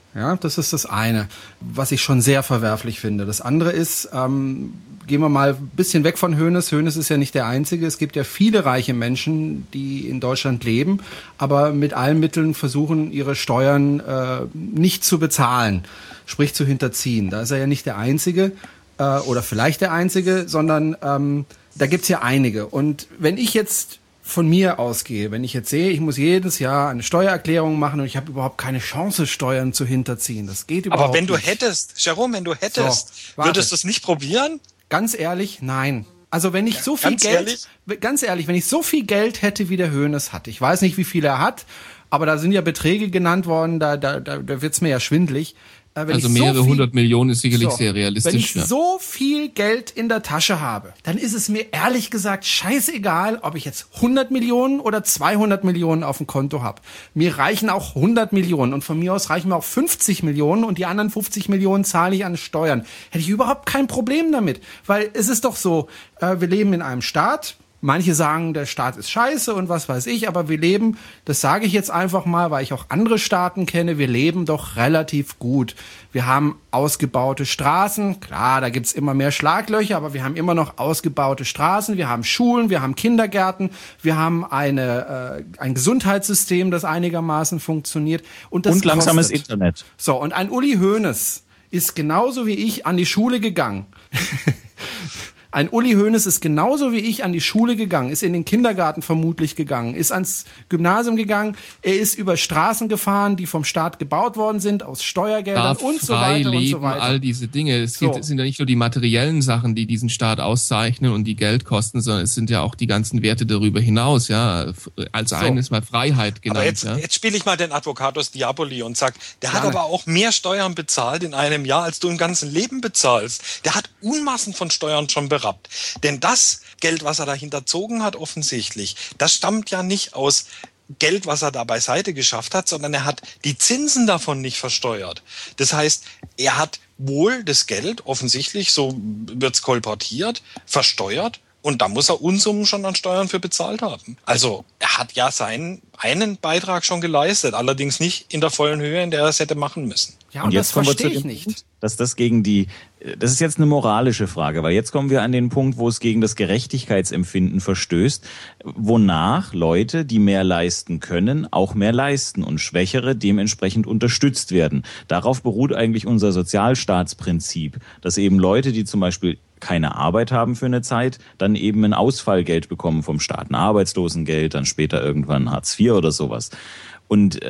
Ja, das ist das eine, was ich schon sehr verwerflich finde. Das andere ist, gehen wir mal ein bisschen weg von Hoeneß. Hoeneß ist ja nicht der Einzige. Es gibt ja viele reiche Menschen, die in Deutschland leben, aber mit allen Mitteln versuchen, ihre Steuern nicht zu bezahlen, sprich zu hinterziehen. Da ist er ja nicht der Einzige oder vielleicht der Einzige, sondern da gibt's ja einige. Und wenn ich jetzt von mir ausgehe, wenn ich jetzt sehe, ich muss jedes Jahr eine Steuererklärung machen und ich habe überhaupt keine Chance, Steuern zu hinterziehen. Das geht überhaupt nicht. Aber wenn du hättest, Jerome, würdest du es nicht probieren? Ganz ehrlich, nein. Also wenn ich so viel ganz ehrlich, wenn ich so viel Geld hätte, wie der Hoeneß hat, ich weiß nicht, wie viel er hat, aber da sind ja Beträge genannt worden, da wird's mir ja schwindlig. Also mehrere 100 Millionen ist sicherlich sehr realistisch. Wenn ich so viel Geld in der Tasche habe, dann ist es mir ehrlich gesagt scheißegal, ob ich jetzt 100 Millionen oder 200 Millionen auf dem Konto habe. Mir reichen auch 100 Millionen und von mir aus reichen mir auch 50 Millionen und die anderen 50 Millionen zahle ich an Steuern. Hätte ich überhaupt kein Problem damit, weil es ist doch so, wir leben in einem Staat. Manche sagen, der Staat ist scheiße und was weiß ich, aber wir leben, das sage ich jetzt einfach mal, weil ich auch andere Staaten kenne, wir leben doch relativ gut. Wir haben ausgebaute Straßen, klar, da gibt's immer mehr Schlaglöcher, aber wir haben immer noch ausgebaute Straßen, wir haben Schulen, wir haben Kindergärten, wir haben ein Gesundheitssystem, das einigermaßen funktioniert. Und langsames Internet. So, und ein Uli Hoeneß ist genauso wie ich an die Schule gegangen. Ein Uli Hoeneß ist genauso wie ich an die Schule gegangen, ist in den Kindergarten vermutlich gegangen, ist ans Gymnasium gegangen, er ist über Straßen gefahren, die vom Staat gebaut worden sind, aus Steuergeldern und so weiter und so weiter. All diese Dinge. Es sind ja nicht nur die materiellen Sachen, die diesen Staat auszeichnen und die Geld kosten, sondern es sind ja auch die ganzen Werte darüber hinaus. Ja, als eines mal Freiheit genannt. Aber jetzt spiele ich mal den Advocatus Diaboli und sag, der hat aber auch mehr Steuern bezahlt in einem Jahr, als du im ganzen Leben bezahlst. Der hat Unmassen von Steuern schon berappt. Denn das Geld, was er da hinterzogen hat, offensichtlich, das stammt ja nicht aus Geld, was er da beiseite geschafft hat, sondern er hat die Zinsen davon nicht versteuert. Das heißt, er hat wohl das Geld, offensichtlich, so wird's kolportiert, versteuert. Und da muss er Unsummen schon an Steuern für bezahlt haben. Also er hat ja seinen einen Beitrag schon geleistet, allerdings nicht in der vollen Höhe, in der er es hätte machen müssen. Ja, und jetzt das verstehe ich nicht. Dass das das ist jetzt eine moralische Frage, weil jetzt kommen wir an den Punkt, wo es gegen das Gerechtigkeitsempfinden verstößt, wonach Leute, die mehr leisten können, auch mehr leisten und Schwächere dementsprechend unterstützt werden. Darauf beruht eigentlich unser Sozialstaatsprinzip, dass eben Leute, die zum Beispiel keine Arbeit haben für eine Zeit, dann eben ein Ausfallgeld bekommen vom Staat, ein Arbeitslosengeld, dann später irgendwann Hartz IV oder sowas. Und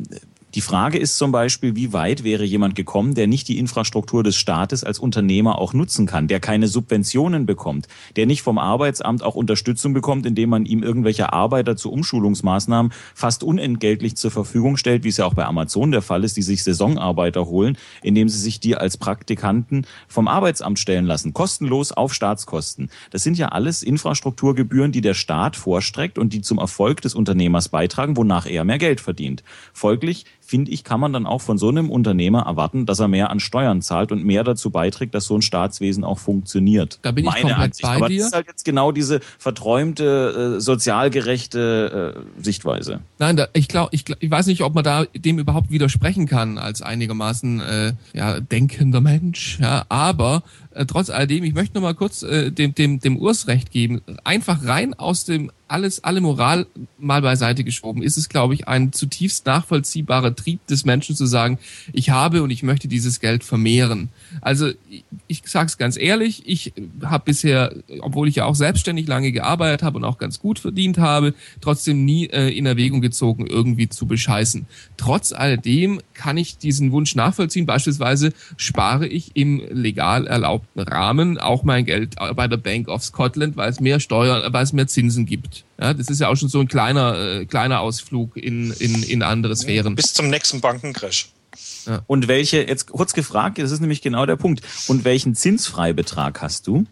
die Frage ist zum Beispiel, wie weit wäre jemand gekommen, der nicht die Infrastruktur des Staates als Unternehmer auch nutzen kann, der keine Subventionen bekommt, der nicht vom Arbeitsamt auch Unterstützung bekommt, indem man ihm irgendwelche Arbeiter zu Umschulungsmaßnahmen fast unentgeltlich zur Verfügung stellt, wie es ja auch bei Amazon der Fall ist, die sich Saisonarbeiter holen, indem sie sich die als Praktikanten vom Arbeitsamt stellen lassen, kostenlos auf Staatskosten. Das sind ja alles Infrastrukturgebühren, die der Staat vorstreckt und die zum Erfolg des Unternehmers beitragen, wonach er mehr Geld verdient. Folglich finde ich, kann man dann auch von so einem Unternehmer erwarten, dass er mehr an Steuern zahlt und mehr dazu beiträgt, dass so ein Staatswesen auch funktioniert. Da bin ich komplett bei dir. Aber das ist halt jetzt genau diese verträumte, sozialgerechte Sichtweise. Nein, ich weiß nicht, ob man da dem überhaupt widersprechen kann als einigermaßen denkender Mensch. Ja, aber trotz alledem, ich möchte noch mal kurz dem Urs recht geben. Einfach rein aus dem alle Moral mal beiseite geschoben, ist es, glaube ich, ein zutiefst nachvollziehbarer Trieb des Menschen zu sagen, ich habe und ich möchte dieses Geld vermehren. Also ich sage es ganz ehrlich, ich habe bisher, obwohl ich ja auch selbstständig lange gearbeitet habe und auch ganz gut verdient habe, trotzdem nie in Erwägung gezogen, irgendwie zu bescheißen. Trotz alledem kann ich diesen Wunsch nachvollziehen. Beispielsweise spare ich im legal erlaubten Rahmen auch mein Geld bei der Bank of Scotland, weil es mehr Zinsen gibt. Ja, das ist ja auch schon so ein kleiner Ausflug in andere Sphären. Bis zum nächsten Bankencrash. Ja. Und jetzt kurz gefragt, das ist nämlich genau der Punkt. Und welchen Zinsfreibetrag hast du?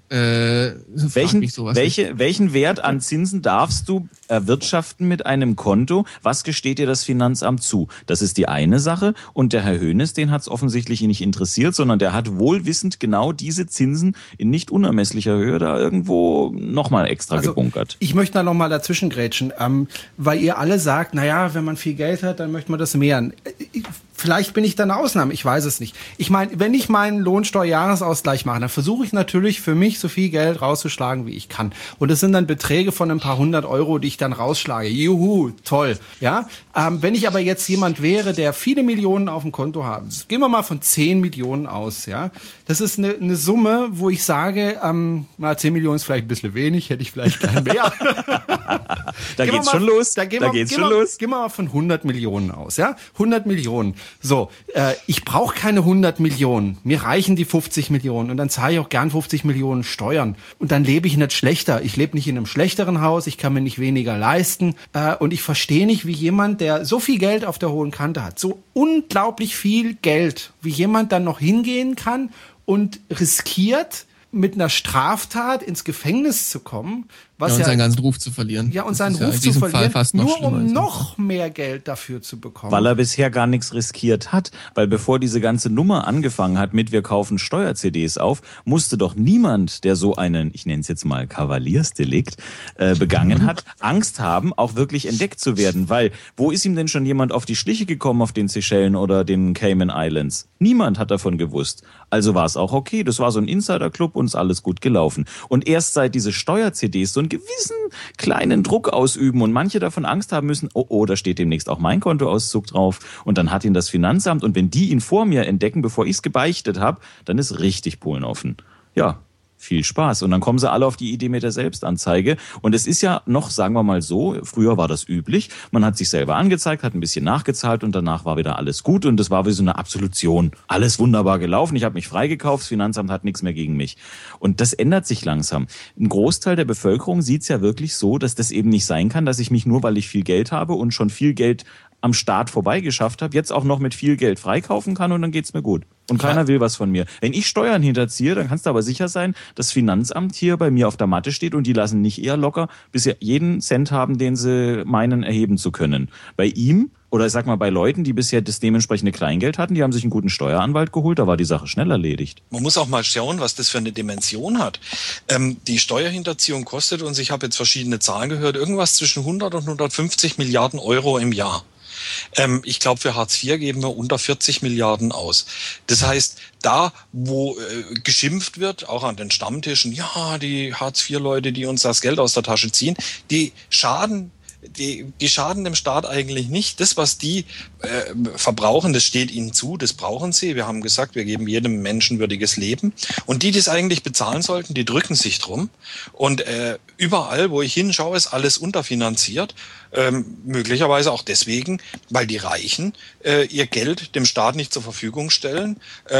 Welchen Wert an Zinsen darfst du erwirtschaften mit einem Konto? Was gesteht dir das Finanzamt zu? Das ist die eine Sache. Und der Herr Hoeneß, den hat es offensichtlich nicht interessiert, sondern der hat wohlwissend genau diese Zinsen in nicht unermesslicher Höhe da irgendwo nochmal extra gebunkert. Ich möchte da nochmal dazwischen grätschen, weil ihr alle sagt, naja, wenn man viel Geld hat, dann möchte man das mehren. Vielleicht bin ich da eine Ausnahme, ich weiß es nicht. Ich meine, wenn ich meinen Lohnsteuerjahresausgleich mache, dann versuche ich natürlich für mich so viel Geld rauszuschlagen, wie ich kann. Und das sind dann Beträge von ein paar 100 Euro, die ich dann rausschlage. Juhu, toll. Ja. Wenn ich aber jetzt jemand wäre, der viele Millionen auf dem Konto hat, gehen wir mal von 10 Millionen aus, ja. Das ist eine Summe, wo ich sage, 10 Millionen ist vielleicht ein bisschen wenig, hätte ich vielleicht gern mehr. Da geht's schon los. Gehen wir mal von 100 Millionen aus, ja. 100 Millionen. So, ich brauche keine 100 Millionen. Mir reichen die 50 Millionen und dann zahle ich auch gern 50 Millionen Steuern. Und dann lebe ich nicht schlechter. Ich lebe nicht in einem schlechteren Haus, ich kann mir nicht weniger leisten. Und ich verstehe nicht, wie jemand, der so viel Geld auf der hohen Kante hat, so unglaublich viel Geld, wie jemand dann noch hingehen kann und riskiert, mit einer Straftat ins Gefängnis zu kommen, und seinen ganzen Ruf zu verlieren. Ja, und seinen Ruf zu verlieren, nur um noch mehr Geld dafür zu bekommen. Weil er bisher gar nichts riskiert hat. Weil bevor diese ganze Nummer angefangen hat mit wir kaufen Steuer-CDs auf, musste doch niemand, der so einen, ich nenne es jetzt mal Kavaliersdelikt, begangen hat, Angst haben, auch wirklich entdeckt zu werden. Weil, wo ist ihm denn schon jemand auf die Schliche gekommen auf den Seychellen oder den Cayman Islands? Niemand hat davon gewusst. Also war es auch okay. Das war so ein Insider-Club und ist alles gut gelaufen. Und erst seit diese Steuer-CDs so einen gewissen kleinen Druck ausüben und manche davon Angst haben müssen, oh, da steht demnächst auch mein Kontoauszug drauf und dann hat ihn das Finanzamt und wenn die ihn vor mir entdecken, bevor ich es gebeichtet habe, dann ist richtig Polen offen. Ja, viel Spaß. Und dann kommen sie alle auf die Idee mit der Selbstanzeige. Und es ist ja noch, sagen wir mal so, früher war das üblich. Man hat sich selber angezeigt, hat ein bisschen nachgezahlt und danach war wieder alles gut. Und das war wie so eine Absolution. Alles wunderbar gelaufen. Ich habe mich freigekauft, das Finanzamt hat nichts mehr gegen mich. Und das ändert sich langsam. Ein Großteil der Bevölkerung sieht es ja wirklich so, dass das eben nicht sein kann, dass ich mich nur, weil ich viel Geld habe und schon viel Geld am Staat vorbeigeschafft habe, jetzt auch noch mit viel Geld freikaufen kann und dann geht's mir gut. Und keiner will was von mir. Wenn ich Steuern hinterziehe, dann kannst du aber sicher sein, das Finanzamt hier bei mir auf der Matte steht und die lassen nicht eher locker, bis sie jeden Cent haben, den sie meinen, erheben zu können. Bei ihm, oder ich sag mal bei Leuten, die bisher das dementsprechende Kleingeld hatten, die haben sich einen guten Steueranwalt geholt, da war die Sache schnell erledigt. Man muss auch mal schauen, was das für eine Dimension hat. Die Steuerhinterziehung kostet uns, ich habe jetzt verschiedene Zahlen gehört, irgendwas zwischen 100 und 150 Milliarden Euro im Jahr. Ich glaube, für Hartz IV geben wir unter 40 Milliarden aus. Das heißt, da, wo geschimpft wird, auch an den Stammtischen, ja, die Hartz IV-Leute, die uns das Geld aus der Tasche ziehen, die schaden dem Staat eigentlich nicht. Das, was die verbrauchen, das steht ihnen zu, das brauchen sie. Wir haben gesagt, wir geben jedem Menschen würdiges Leben. Und die, die es eigentlich bezahlen sollten, die drücken sich drum. Und überall, wo ich hinschaue, ist alles unterfinanziert. Möglicherweise auch deswegen, weil die Reichen ihr Geld dem Staat nicht zur Verfügung stellen.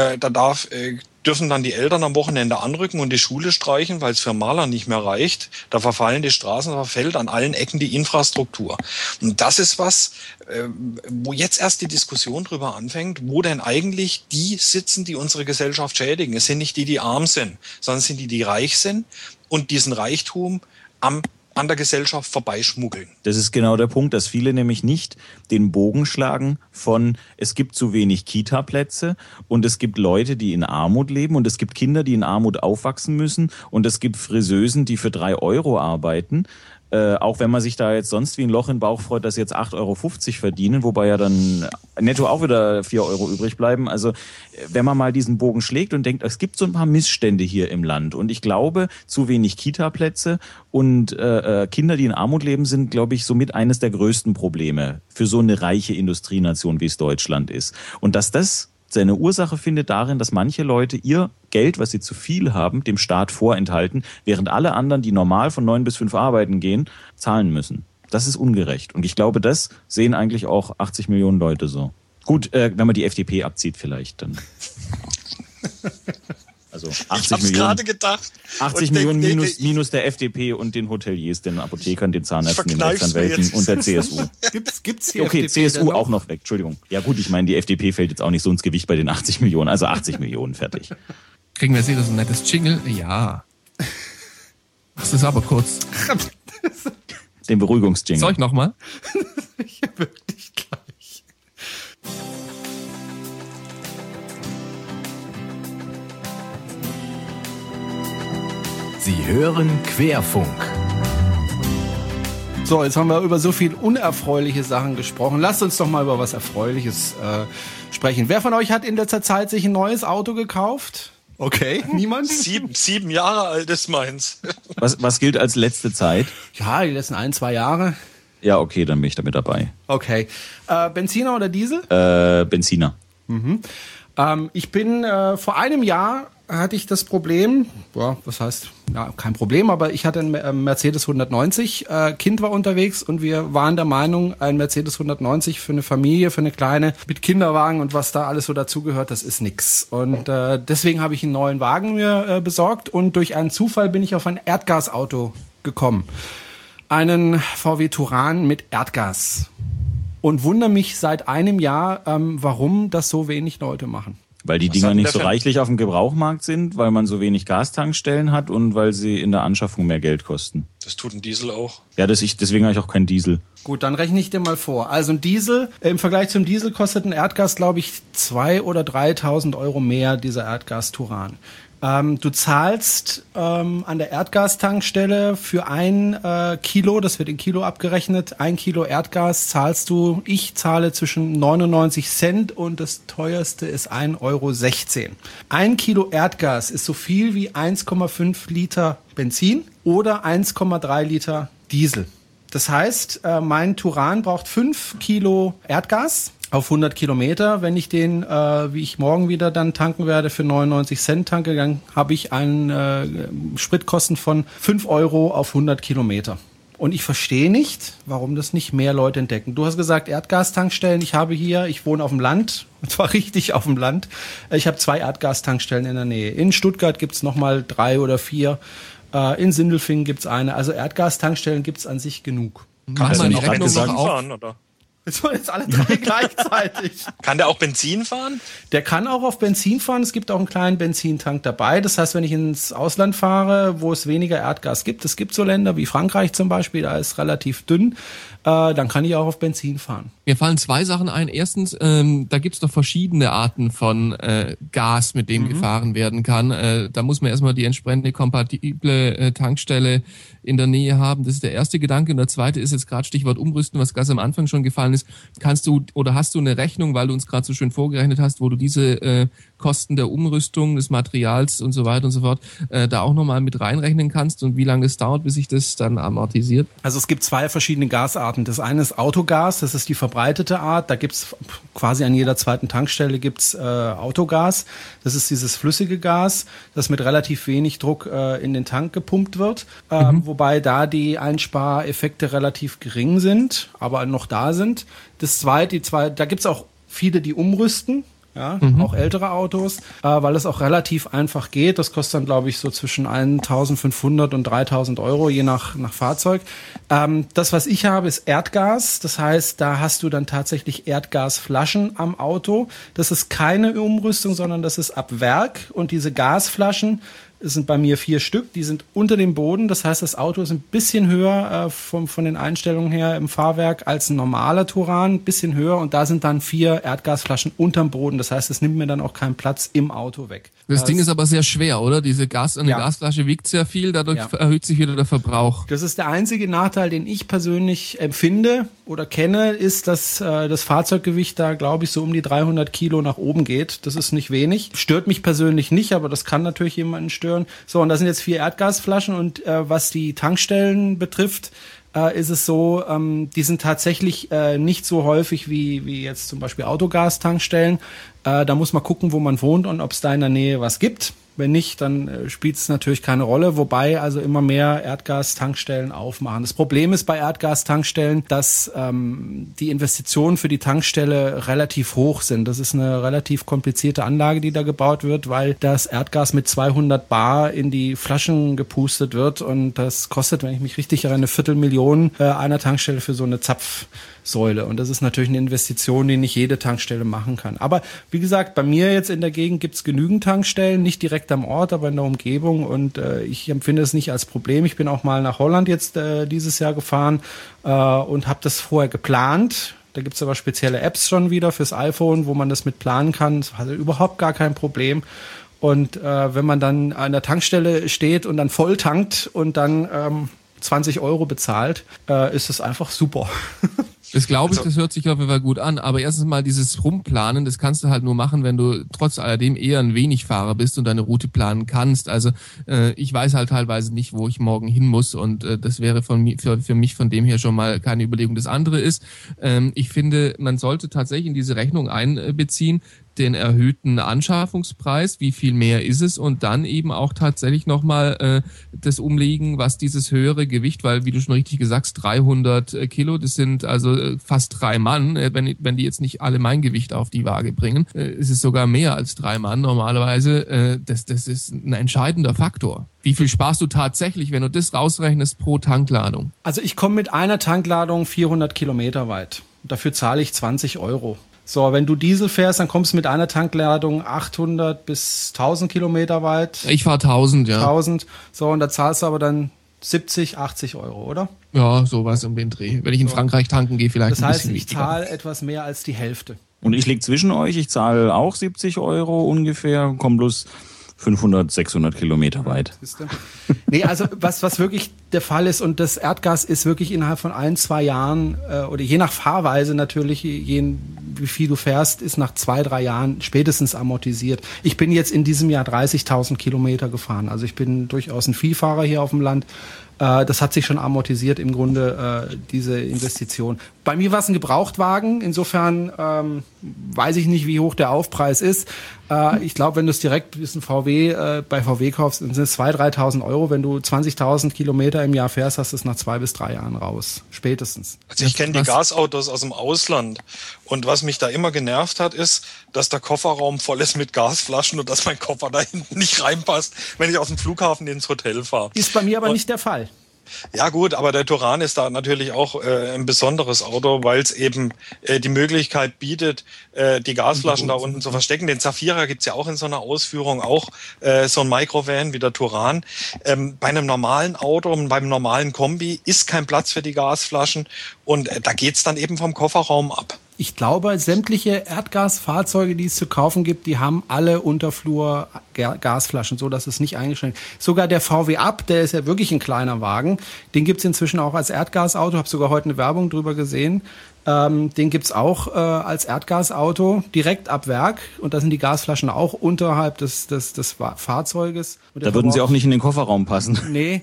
Dürfen dann die Eltern am Wochenende anrücken und die Schule streichen, weil es für Maler nicht mehr reicht. Da verfallen die Straßen, da verfällt an allen Ecken die Infrastruktur. Und das ist was, wo jetzt erst die Diskussion drüber anfängt, wo denn eigentlich die sitzen, die unsere Gesellschaft schädigen. Es sind nicht die, die arm sind, sondern es sind die, die reich sind und diesen Reichtum an der Gesellschaft vorbeischmuggeln. Das ist genau der Punkt, dass viele nämlich nicht den Bogen schlagen von es gibt zu wenig Kita-Plätze und es gibt Leute, die in Armut leben und es gibt Kinder, die in Armut aufwachsen müssen und es gibt Friseusen, die für 3 Euro arbeiten. Auch wenn man sich da jetzt sonst wie ein Loch im Bauch freut, dass jetzt 8,50 Euro verdienen, wobei ja dann netto auch wieder 4 Euro übrig bleiben. Also wenn man mal diesen Bogen schlägt und denkt, es gibt so ein paar Missstände hier im Land und ich glaube, zu wenig Kita-Plätze und Kinder, die in Armut leben, sind, glaube ich, somit eines der größten Probleme für so eine reiche Industrienation, wie es Deutschland ist. Und dass das seine Ursache findet darin, dass manche Leute ihr Geld, was sie zu viel haben, dem Staat vorenthalten, während alle anderen, die normal von 9 bis 5 arbeiten gehen, zahlen müssen. Das ist ungerecht. Und ich glaube, das sehen eigentlich auch 80 Millionen Leute so. Gut, wenn man die FDP abzieht vielleicht, dann. Also 80 Millionen. Gerade gedacht. 80 Millionen minus der FDP und den Hoteliers, den Apothekern, den Zahnärzten, den Rechtsanwälten und der CSU. Gibt's die okay, FDP CSU auch noch weg, Entschuldigung. Ja gut, ich meine, die FDP fällt jetzt auch nicht so ins Gewicht bei den 80 Millionen, also 80 Millionen, fertig. Kriegen wir jetzt wieder so ein nettes Jingle? Ja. Das ist aber kurz. Den Beruhigungsjingle. Soll ich nochmal? Ja, wirklich gleich. Sie hören Querfunk. So, jetzt haben wir über so viel unerfreuliche Sachen gesprochen. Lasst uns doch mal über was Erfreuliches sprechen. Wer von euch hat in letzter Zeit sich ein neues Auto gekauft? Okay, niemand? 7 Jahre alt ist meins. Was gilt als letzte Zeit? Ja, die letzten 1-2 Jahre. Ja, okay, dann bin ich damit dabei. Okay. Benziner oder Diesel? Benziner. Ich bin vor einem Jahr hatte ich das Problem, was heißt, ja, kein Problem, aber ich hatte einen Mercedes 190, Kind war unterwegs und wir waren der Meinung, ein Mercedes 190 für eine Familie, für eine kleine, mit Kinderwagen und was da alles so dazugehört, das ist nix. Und deswegen habe ich einen neuen Wagen mir besorgt und durch einen Zufall bin ich auf ein Erdgasauto gekommen. Einen VW Touran mit Erdgas. Und wundere mich seit einem Jahr, warum das so wenig Leute machen. Weil die Dinger nicht so reichlich auf dem Gebrauchmarkt sind, weil man so wenig Gastankstellen hat und weil sie in der Anschaffung mehr Geld kosten. Das tut ein Diesel auch. Ja, deswegen habe ich auch keinen Diesel. Gut, dann rechne ich dir mal vor. Also ein Diesel, im Vergleich zum Diesel kostet ein Erdgas, glaube ich, 2.000 oder 3.000 Euro mehr, dieser Erdgas-Touran. Du zahlst an der Erdgastankstelle für 1 Kilo, das wird in Kilo abgerechnet, 1 Kilo Erdgas ich zahle zwischen 99 Cent und das teuerste ist 1,16 Euro. 1 Kilo Erdgas ist so viel wie 1,5 Liter Benzin oder 1,3 Liter Diesel. Das heißt, mein Touran braucht 5 Kilo Erdgas auf 100 Kilometer. Wenn ich den, wie ich morgen wieder dann tanken werde, für 99 Cent tanke, dann habe ich einen Spritkosten von 5 Euro auf 100 Kilometer. Und ich verstehe nicht, warum das nicht mehr Leute entdecken. Du hast gesagt, Erdgastankstellen. Ich wohne auf dem Land, und zwar richtig auf dem Land. Ich habe 2 Erdgastankstellen in der Nähe. In Stuttgart gibt's nochmal 3 oder 4. In Sindelfingen gibt's eine. Also Erdgastankstellen gibt's an sich genug. Kann man die Rechnung Benzin noch auf? fahren, oder? Jetzt alle 3 gleichzeitig. Kann der auch Benzin fahren? Der kann auch auf Benzin fahren. Es gibt auch einen kleinen Benzintank dabei. Das heißt, wenn ich ins Ausland fahre, wo es weniger Erdgas gibt, es gibt so Länder wie Frankreich zum Beispiel, da ist relativ dünn, dann kann ich auch auf Benzin fahren. Mir fallen 2 Sachen ein. Erstens, da gibt's doch verschiedene Arten von Gas, mit dem gefahren werden kann. Da muss man erstmal die entsprechende kompatible Tankstelle in der Nähe haben. Das ist der erste Gedanke. Und der zweite ist jetzt gerade Stichwort Umrüsten, was ganz am Anfang schon gefallen ist. Hast du eine Rechnung, weil du uns gerade so schön vorgerechnet hast, wo du diese Kosten der Umrüstung, des Materials und so weiter und so fort da auch nochmal mit reinrechnen kannst und wie lange es dauert, bis sich das dann amortisiert? Also es gibt 2 verschiedene Gasarten. Das eine ist Autogas, das ist die verbreitete Art. Da gibt's quasi an jeder zweiten Tankstelle gibt's Autogas. Das ist dieses flüssige Gas, das mit relativ wenig Druck in den Tank gepumpt wird. Wobei da die Einspareffekte relativ gering sind, aber noch da sind. Das zweite, da gibt's auch viele, die umrüsten. Ja, auch ältere Autos, weil es auch relativ einfach geht. Das kostet dann, glaube ich, so zwischen 1.500 und 3.000 Euro, je nach Fahrzeug. Das, was ich habe, ist Erdgas. Das heißt, da hast du dann tatsächlich Erdgasflaschen am Auto. Das ist keine Umrüstung, sondern das ist ab Werk. Und diese Gasflaschen, es sind bei mir 4 Stück, die sind unter dem Boden. Das heißt, das Auto ist ein bisschen höher von den Einstellungen her im Fahrwerk als ein normaler Touran, ein bisschen höher. Und da sind dann 4 Erdgasflaschen unterm Boden. Das heißt, es nimmt mir dann auch keinen Platz im Auto weg. Das Ding ist aber sehr schwer, oder? Gasflasche wiegt sehr viel, dadurch erhöht sich wieder der Verbrauch. Das ist der einzige Nachteil, den ich persönlich empfinde oder kenne, ist, dass das Fahrzeuggewicht da, glaube ich, so um die 300 Kilo nach oben geht. Das ist nicht wenig. Stört mich persönlich nicht, aber das kann natürlich jemanden stören. So, und da sind jetzt 4 Erdgasflaschen und was die Tankstellen betrifft, ist es so, die sind tatsächlich nicht so häufig wie jetzt zum Beispiel Autogastankstellen. Da muss man gucken, wo man wohnt und ob es da in der Nähe was gibt. Wenn nicht, dann spielt es natürlich keine Rolle, wobei also immer mehr Erdgastankstellen aufmachen. Das Problem ist bei Erdgastankstellen, dass die Investitionen für die Tankstelle relativ hoch sind. Das ist eine relativ komplizierte Anlage, die da gebaut wird, weil das Erdgas mit 200 Bar in die Flaschen gepustet wird und das kostet, wenn ich mich richtig erinnere, 250.000 einer Tankstelle für so eine Zapfsäule. Und das ist natürlich eine Investition, die nicht jede Tankstelle machen kann. Aber wie gesagt, bei mir jetzt in der Gegend gibt's genügend Tankstellen, nicht direkt am Ort, aber in der Umgebung und ich empfinde es nicht als Problem. Ich bin auch mal nach Holland jetzt dieses Jahr gefahren und habe das vorher geplant. Da gibt's aber spezielle Apps schon wieder fürs iPhone, wo man das mit planen kann. Das war also überhaupt gar kein Problem. Und wenn man dann an der Tankstelle steht und dann voll tankt und dann 20 Euro bezahlt, ist es einfach super. Das glaube ich, das hört sich auf jeden Fall gut an. Aber erstens mal dieses Rumplanen, das kannst du halt nur machen, wenn du trotz alledem eher ein Wenigfahrer bist und deine Route planen kannst. Also ich weiß halt teilweise nicht, wo ich morgen hin muss und das wäre für mich von dem her schon mal keine Überlegung. Das andere ist, ich finde, man sollte tatsächlich in diese Rechnung einbeziehen, den erhöhten Anschaffungspreis, wie viel mehr ist es und dann eben auch tatsächlich nochmal das Umlegen, was dieses höhere Gewicht, weil wie du schon richtig gesagt hast, 300 Kilo, das sind also fast 3 Mann, wenn die jetzt nicht alle mein Gewicht auf die Waage bringen, ist es sogar mehr als 3 Mann normalerweise, das ist ein entscheidender Faktor. Wie viel sparst du tatsächlich, wenn du das rausrechnest pro Tankladung? Also ich komme mit einer Tankladung 400 Kilometer weit. Dafür zahle ich 20 €. So, wenn du Diesel fährst, dann kommst du mit einer Tankladung 800 bis 1000 Kilometer weit. Ich fahre 1000, ja. 1000. So, und da zahlst du aber dann 70, 80 €, oder? Ja, sowas um den Dreh. Wenn ich in Frankreich tanken gehe, vielleicht das ein heißt, bisschen ich wichtiger. zahle etwas mehr als die Hälfte. Und ich liege zwischen euch, ich zahle auch 70 € ungefähr, komme bloß 500, 600 Kilometer weit. Nee, also was wirklich der Fall ist, und das Erdgas ist wirklich innerhalb von 1-2 Jahren, oder je nach Fahrweise natürlich, wie viel du fährst, ist nach 2-3 Jahren spätestens amortisiert. Ich bin jetzt in diesem Jahr 30.000 Kilometer gefahren. Also ich bin durchaus ein Vielfahrer hier auf dem Land. Das hat sich schon amortisiert im Grunde, diese Investition. Bei mir war es ein Gebrauchtwagen. Insofern weiß ich nicht, wie hoch der Aufpreis ist. Ich glaube, wenn du es direkt bei VW kaufst, sind es 2.000, 3.000 €. Wenn du 20.000 Kilometer im Jahr fährst, hast du es nach 2 bis 3 Jahren raus. Spätestens. Also ich kenne die Gasautos aus dem Ausland. Und was mich da immer genervt hat, ist, dass der Kofferraum voll ist mit Gasflaschen und dass mein Koffer da hinten nicht reinpasst, wenn ich aus dem Flughafen ins Hotel fahre. Ist bei mir aber nicht der Fall. Ja gut, aber der Touran ist da natürlich auch ein besonderes Auto, weil es eben die Möglichkeit bietet, die Gasflaschen da unten zu verstecken. Den Zafira gibt's ja auch in so einer Ausführung, auch so ein Microvan wie der Touran. Bei einem normalen Auto, beim normalen Kombi ist kein Platz für die Gasflaschen und da geht's dann eben vom Kofferraum ab. Ich glaube, sämtliche Erdgasfahrzeuge, die es zu kaufen gibt, die haben alle Unterflur Gasflaschen, so dass es nicht eingeschränkt ist. Sogar der VW Up, der ist ja wirklich ein kleiner Wagen, den gibt's inzwischen auch als Erdgasauto. Habe sogar heute eine Werbung drüber gesehen. Den gibt's auch als Erdgasauto direkt ab Werk. Und da sind die Gasflaschen auch unterhalb des Fahrzeuges. Da würden sie auch nicht in den Kofferraum passen. Nee.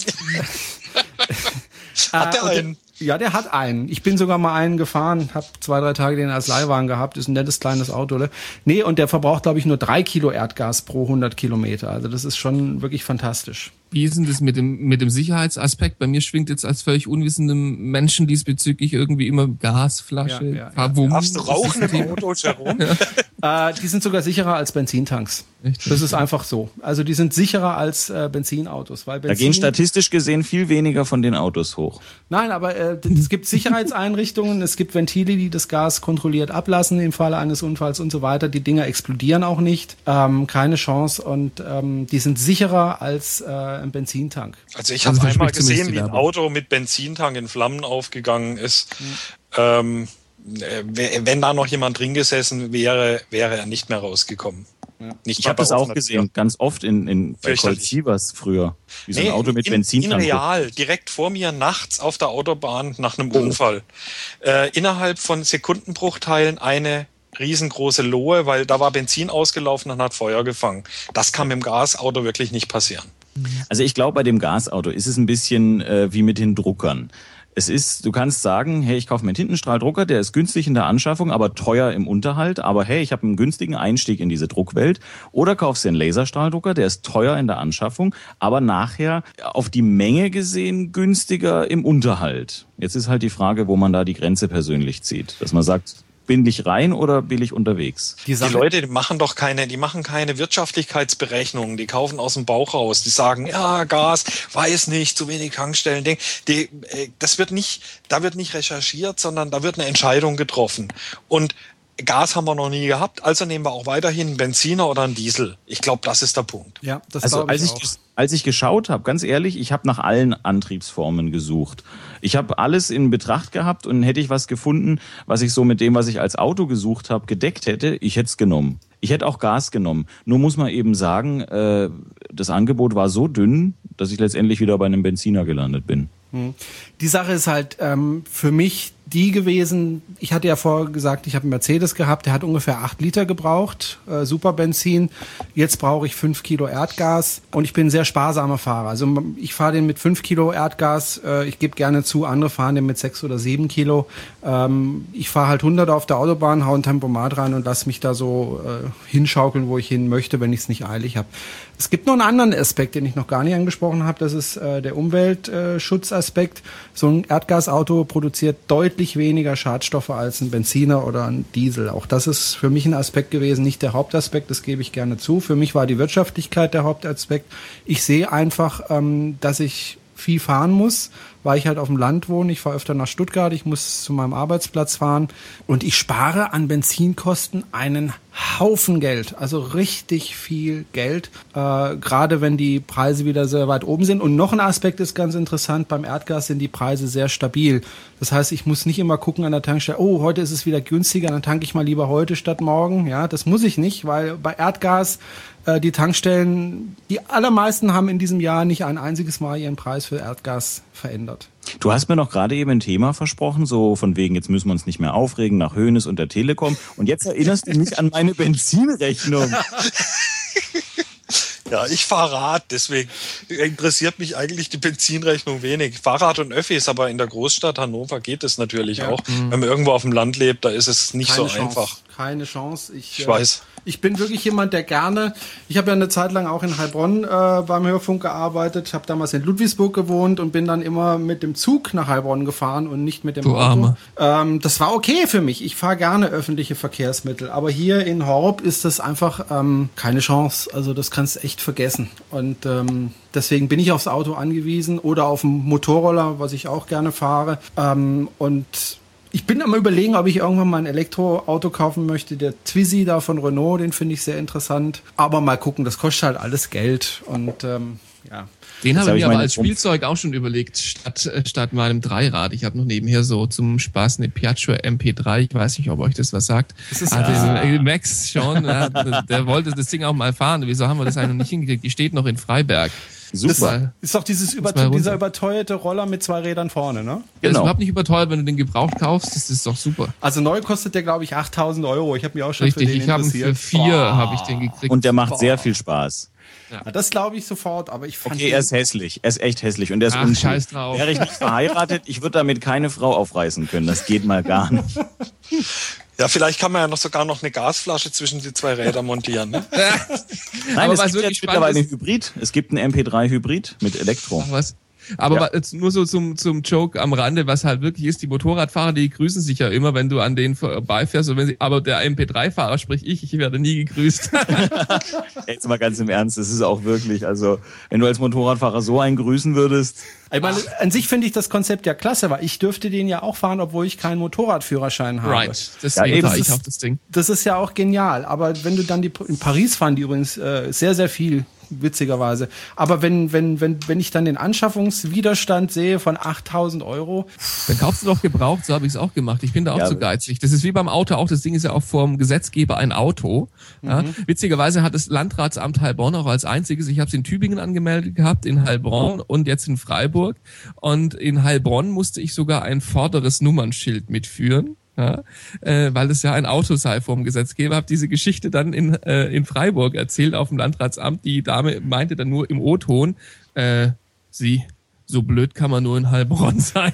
Hat der einen? Ja, der hat einen. Ich bin sogar mal einen gefahren, habe 2-3 Tage den als Leihwagen gehabt. Ist ein nettes kleines Auto. Ne? Nee, und der verbraucht, glaube ich, nur 3 Kilo Erdgas pro 100 Kilometer. Also das ist schon wirklich fantastisch. Wie ist denn das mit dem Sicherheitsaspekt? Bei mir schwingt jetzt als völlig unwissendem Menschen diesbezüglich irgendwie immer Gasflasche. Darfst du rauchen im Auto, Jerome? Die sind sogar sicherer als Benzintanks. Echt? Das ist einfach so. Also die sind sicherer als Benzinautos. Weil Benzin, da gehen statistisch gesehen viel weniger von den Autos hoch. Nein, aber es gibt Sicherheitseinrichtungen, es gibt Ventile, die das Gas kontrolliert ablassen im Falle eines Unfalls und so weiter. Die Dinger explodieren auch nicht. Keine Chance. Und die sind sicherer als ein Benzintank. Also ich habe einmal gesehen, wie ein Auto mit Benzintank in Flammen aufgegangen ist. Wenn da noch jemand drin gesessen wäre, wäre er nicht mehr rausgekommen. Ja. Ich habe das auch gesehen, ganz oft bei Colt Sievers früher. Wie so ein Auto mit Benzintank. In real, direkt vor mir nachts auf der Autobahn nach einem Unfall. Innerhalb von Sekundenbruchteilen eine riesengroße Lohe, weil da war Benzin ausgelaufen und hat Feuer gefangen. Das kann mit dem Gasauto wirklich nicht passieren. Also ich glaube, bei dem Gasauto ist es ein bisschen wie mit den Druckern. Du kannst sagen, hey, ich kaufe mir einen Tintenstrahldrucker, der ist günstig in der Anschaffung, aber teuer im Unterhalt. Aber hey, ich habe einen günstigen Einstieg in diese Druckwelt. Oder kaufst dir einen Laserstrahldrucker, der ist teuer in der Anschaffung, aber nachher auf die Menge gesehen günstiger im Unterhalt. Jetzt ist halt die Frage, wo man da die Grenze persönlich zieht. Dass man sagt, billig rein oder billig unterwegs? Die Leute die machen keine Wirtschaftlichkeitsberechnungen, die kaufen aus dem Bauch raus, die sagen, ja, Gas, weiß nicht, zu wenig Tankstellen, da wird nicht recherchiert, sondern da wird eine Entscheidung getroffen. Und Gas haben wir noch nie gehabt, also nehmen wir auch weiterhin einen Benziner oder einen Diesel. Ich glaube, das ist der Punkt. Ja, das also glaube ich auch. Als ich geschaut habe, ganz ehrlich, ich habe nach allen Antriebsformen gesucht. Ich habe alles in Betracht gehabt und hätte ich was gefunden, was ich so mit dem, was ich als Auto gesucht habe, gedeckt hätte, ich hätte es genommen. Ich hätte auch Gas genommen. Nur muss man eben sagen, das Angebot war so dünn, dass ich letztendlich wieder bei einem Benziner gelandet bin. Die Sache ist halt für mich die gewesen, ich hatte ja vorher gesagt, ich habe einen Mercedes gehabt, der hat ungefähr 8 Liter gebraucht, Superbenzin. Jetzt brauche ich 5 Kilo Erdgas und ich bin ein sehr sparsamer Fahrer. Also ich fahre den mit 5 Kilo Erdgas, ich gebe gerne zu, andere fahren den mit 6 oder 7 Kilo. Ich fahre halt 100 auf der Autobahn, hau ein Tempomat rein und lass mich da so hinschaukeln, wo ich hin möchte, wenn ich es nicht eilig habe. Es gibt noch einen anderen Aspekt, den ich noch gar nicht angesprochen habe, das ist der Umweltschutzaspekt. So ein Erdgasauto produziert deutlich weniger Schadstoffe als ein Benziner oder ein Diesel. Auch das ist für mich ein Aspekt gewesen, nicht der Hauptaspekt, das gebe ich gerne zu. Für mich war die Wirtschaftlichkeit der Hauptaspekt. Ich sehe einfach, dass ich viel fahren muss, weil ich halt auf dem Land wohne. Ich fahre öfter nach Stuttgart, ich muss zu meinem Arbeitsplatz fahren und ich spare an Benzinkosten einen Haufen Geld, also richtig viel Geld, gerade wenn die Preise wieder sehr weit oben sind. Und noch ein Aspekt ist ganz interessant, beim Erdgas sind die Preise sehr stabil. Das heißt, ich muss nicht immer gucken an der Tankstelle, oh, heute ist es wieder günstiger, dann tanke ich mal lieber heute statt morgen. Ja, das muss ich nicht, weil bei Erdgas die Tankstellen, die allermeisten haben in diesem Jahr nicht ein einziges Mal ihren Preis für Erdgas verändert. Du hast mir noch gerade eben ein Thema versprochen, so von wegen, jetzt müssen wir uns nicht mehr aufregen nach Hoeneß und der Telekom. Und jetzt erinnerst du mich an meine Benzinrechnung. Ja, ich fahre Rad, deswegen interessiert mich eigentlich die Benzinrechnung wenig. Fahrrad und Öffis, aber in der Großstadt Hannover geht es natürlich auch. Wenn man irgendwo auf dem Land lebt, da ist es nicht so einfach. Keine Chance. Ich weiß. Ich bin wirklich jemand, der gerne, ich habe ja eine Zeit lang auch in Heilbronn beim Hörfunk gearbeitet, habe damals in Ludwigsburg gewohnt und bin dann immer mit dem Zug nach Heilbronn gefahren und nicht mit dem Auto. Das war okay für mich. Ich fahre gerne öffentliche Verkehrsmittel, aber hier in Horb ist das einfach keine Chance. Also das kannst du echt vergessen. Und deswegen bin ich aufs Auto angewiesen oder auf einen Motorroller, was ich auch gerne fahre. Und ich bin am Überlegen, ob ich irgendwann mal ein Elektroauto kaufen möchte. Der Twizy da von Renault, den finde ich sehr interessant. Aber mal gucken, das kostet halt alles Geld. Und ja. Den habe ich mir aber als Spielzeug auch schon überlegt, statt meinem Dreirad. Ich habe noch nebenher so zum Spaß eine Piaggio MP3. Ich weiß nicht, ob euch das was sagt. Das ist Max schon, der wollte das Ding auch mal fahren. Wieso haben wir das eigentlich noch nicht hingekriegt? Die steht noch in Freiberg. Super. Das ist doch dieser überteuerte Roller mit 2 Rädern vorne, ne? Ja, das ist überhaupt nicht überteuert, wenn du den gebraucht kaufst, das ist doch super. Also neu kostet der, glaube ich, 8.000 €. Ich habe mich auch schon für den interessiert. Richtig, ich habe für 4 habe ich den gekriegt. Und der macht sehr viel Spaß. Ja. Das glaube ich sofort, aber ich fand er ist hässlich. Er ist echt hässlich und er ist unschön. Scheiß drauf. Wäre ich nicht verheiratet, ich würde damit keine Frau aufreißen können. Das geht mal gar nicht. Ja, vielleicht kann man ja sogar noch eine Gasflasche zwischen die 2 Räder montieren. Ne? Nein, es gibt jetzt mittlerweile einen Hybrid. Es gibt einen MP3-Hybrid mit Elektro. Ach was. Aber jetzt nur so zum Joke am Rande, was halt wirklich ist, die Motorradfahrer, die grüßen sich ja immer, wenn du an denen vorbeifährst. Aber der MP3-Fahrer, sprich ich werde nie gegrüßt. Jetzt mal ganz im Ernst, das ist auch wirklich, also wenn du als Motorradfahrer so einen grüßen würdest. Ich meine, an sich finde ich das Konzept ja klasse, weil ich dürfte den ja auch fahren, obwohl ich keinen Motorradführerschein habe. Right, deswegen fahre ich auf das Ding. Das ist ja auch genial, aber wenn du dann in Paris fahren die übrigens sehr, sehr viel, witzigerweise. Aber wenn ich dann den Anschaffungswiderstand sehe von 8.000 €. Dann kaufst du doch gebraucht, so habe ich es auch gemacht. Ich bin da auch zu geizig. Das ist wie beim Auto auch, das Ding ist ja auch vom Gesetzgeber ein Auto. Ja. Witzigerweise hat das Landratsamt Heilbronn auch als einziges, ich habe es in Tübingen angemeldet gehabt, in Heilbronn und jetzt in Freiburg. Und in Heilbronn musste ich sogar ein vorderes Nummernschild mitführen. Ja, weil es ja ein Auto sei vom Gesetzgeber, habe diese Geschichte dann in Freiburg erzählt auf dem Landratsamt. Die Dame meinte dann nur im O-Ton, so blöd kann man nur in Heilbronn sein.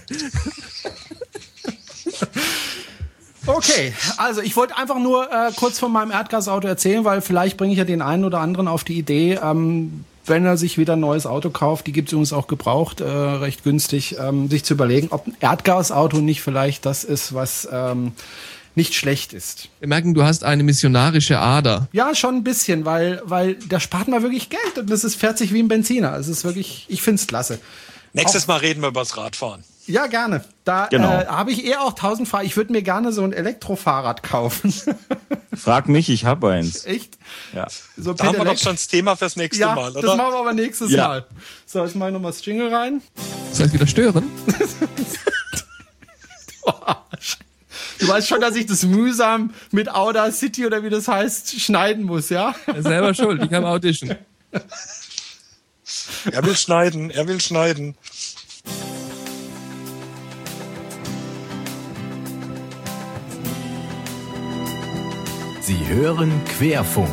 Okay, also ich wollte einfach nur kurz von meinem Erdgasauto erzählen, weil vielleicht bringe ich ja den einen oder anderen auf die Idee, wenn er sich wieder ein neues Auto kauft, die gibt es übrigens auch gebraucht, recht günstig, sich zu überlegen, ob ein Erdgasauto nicht vielleicht das ist, was nicht schlecht ist. Wir merken, du hast eine missionarische Ader. Ja, schon ein bisschen, weil da spart man wirklich Geld und das fährt sich wie ein Benziner. Es ist wirklich, ich finde es klasse. Nächstes Mal reden wir über das Radfahren. Ja, gerne. Da habe ich eher auch 1000 Fahrrad. Ich würde mir gerne so ein Elektrofahrrad kaufen. Frag mich, ich habe eins. Echt? Ja. So da haben wir doch schon das Thema fürs nächste Mal, oder? Das machen wir aber nächstes Mal. So, jetzt mache ich nochmal das Jingle rein. Soll ich wieder stören? Du weißt schon, dass ich das mühsam mit Audacity oder wie das heißt, schneiden muss, ja? Selber schuld, ich habe Audition. Er will schneiden. hören Querfunk.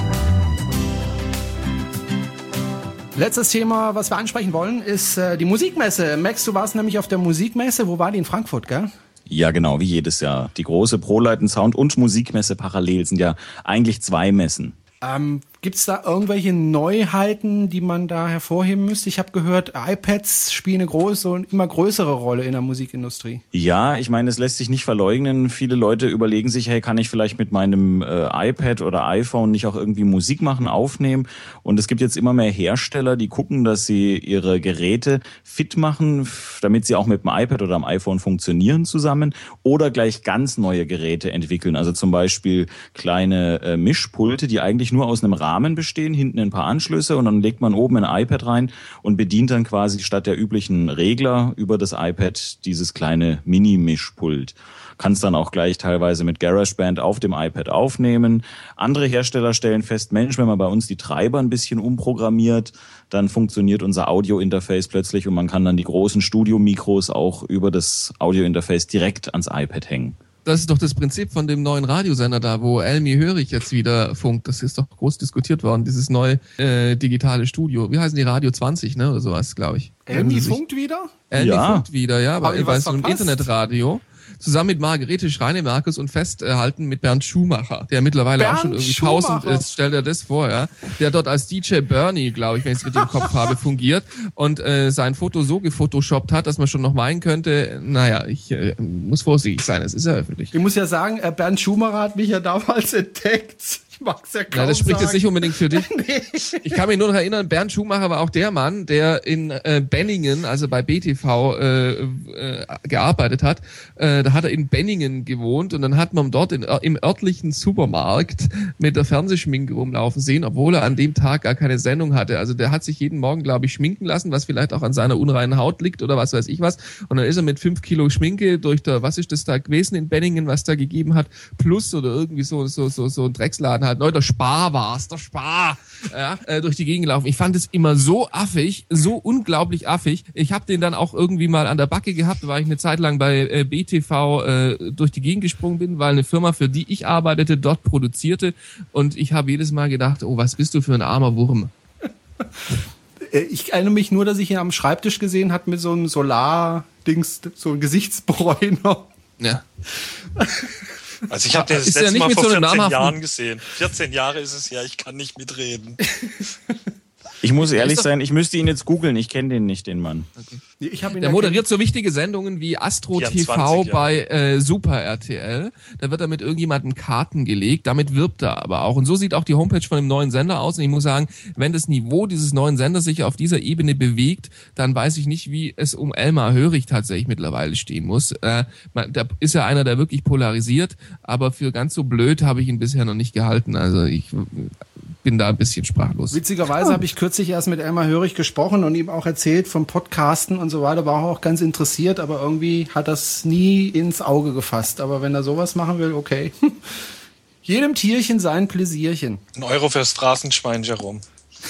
Letztes Thema, was wir ansprechen wollen, ist die Musikmesse. Max, du warst nämlich auf der Musikmesse. Wo war die? In Frankfurt, gell? Ja, genau, wie jedes Jahr. Die große ProLight Sound und Musikmesse parallel sind ja eigentlich 2 Messen. Gibt's da irgendwelche Neuheiten, die man da hervorheben müsste? Ich habe gehört, iPads spielen eine große und immer größere Rolle in der Musikindustrie. Ja, ich meine, es lässt sich nicht verleugnen. Viele Leute überlegen sich, hey, kann ich vielleicht mit meinem iPad oder iPhone nicht auch irgendwie Musik machen, aufnehmen? Und es gibt jetzt immer mehr Hersteller, die gucken, dass sie ihre Geräte fit machen, damit sie auch mit dem iPad oder dem iPhone funktionieren zusammen, oder gleich ganz neue Geräte entwickeln. Also zum Beispiel kleine Mischpulte, die eigentlich nur aus einem Rahmen bestehen, hinten ein paar Anschlüsse, und dann legt man oben ein iPad rein und bedient dann quasi statt der üblichen Regler über das iPad dieses kleine Mini-Mischpult. Kannst dann auch gleich teilweise mit GarageBand auf dem iPad aufnehmen. Andere Hersteller stellen fest, Mensch, wenn man bei uns die Treiber ein bisschen umprogrammiert, dann funktioniert unser Audio-Interface plötzlich und man kann dann die großen Studio-Mikros auch über das Audio-Interface direkt ans iPad hängen. Das ist doch das Prinzip von dem neuen Radiosender da, wo Elmi Hörig jetzt wieder funkt. Das ist doch groß diskutiert worden, dieses neue digitale Studio. Wie heißen die? Radio 20, ne? Oder sowas, glaube ich. Elmi funkt wieder? Elmi funkt wieder, ja, bei so einem verpasst? Internetradio. Zusammen mit Margarete Schreinemerkes und festhalten mit Bernd Schumacher, der mittlerweile auch schon irgendwie 1000 ist, stell dir das vor, ja. Der dort als DJ Bernie, glaube ich, wenn ich es richtig im Kopf habe, fungiert und sein Foto so gefotoshoppt hat, dass man schon noch meinen könnte, naja, ich muss vorsichtig sein, es ist ja öffentlich. Ich muss ja sagen, Bernd Schumacher hat mich ja damals entdeckt. Ich mag's ja kaum das spricht sagen. jetzt nicht unbedingt für dich. Nee. Ich kann mich nur noch erinnern, Bernd Schumacher war auch der Mann, der in Benningen, also bei BTV, gearbeitet hat. Da hat er in Benningen gewohnt und dann hat man dort im örtlichen Supermarkt mit der Fernsehschminke rumlaufen sehen, obwohl er an dem Tag gar keine Sendung hatte. Also der hat sich jeden Morgen, glaube ich, schminken lassen, was vielleicht auch an seiner unreinen Haut liegt oder was weiß ich was. Und dann ist er mit 5 Kilo Schminke durch was ist das da gewesen in Benningen, was da gegeben hat, Plus oder irgendwie so ein Drecksladen halt, der Spar war's, der Spar, ja, durch die Gegend gelaufen. Ich fand es immer so affig, so unglaublich affig. Ich habe den dann auch irgendwie mal an der Backe gehabt, weil ich eine Zeit lang bei BTV durch die Gegend gesprungen bin, weil eine Firma, für die ich arbeitete, dort produzierte und ich habe jedes Mal gedacht, oh, was bist du für ein armer Wurm. Ich erinnere mich nur, dass ich ihn am Schreibtisch gesehen habe mit so einem Solar-Dings, so ein Gesichtsbräuner. Ja. Also ich habe den das letzte Mal vor 14 Jahren gesehen. 14 Jahre ist es ja, ich kann nicht mitreden. Ich muss ehrlich sein, ich müsste ihn jetzt googeln, ich kenne den nicht, den Mann. Okay. Der moderiert so wichtige Sendungen wie Astro TV bei Super RTL. Da wird er mit irgendjemandem Karten gelegt, damit wirbt er aber auch. Und so sieht auch die Homepage von dem neuen Sender aus. Und ich muss sagen, wenn das Niveau dieses neuen Senders sich auf dieser Ebene bewegt, dann weiß ich nicht, wie es um Elmar Hörig tatsächlich mittlerweile stehen muss. Da ist ja einer, der wirklich polarisiert, aber für ganz so blöd habe ich ihn bisher noch nicht gehalten. Also ich bin da ein bisschen sprachlos. Witzigerweise habe ich kürzlich erst mit Elmar Hörig gesprochen und ihm auch erzählt vom Podcasten und so weiter, war auch ganz interessiert, aber irgendwie hat das nie ins Auge gefasst. Aber wenn er sowas machen will, okay. Jedem Tierchen sein Pläsierchen. €1 fürs Straßenschwein, Jerome.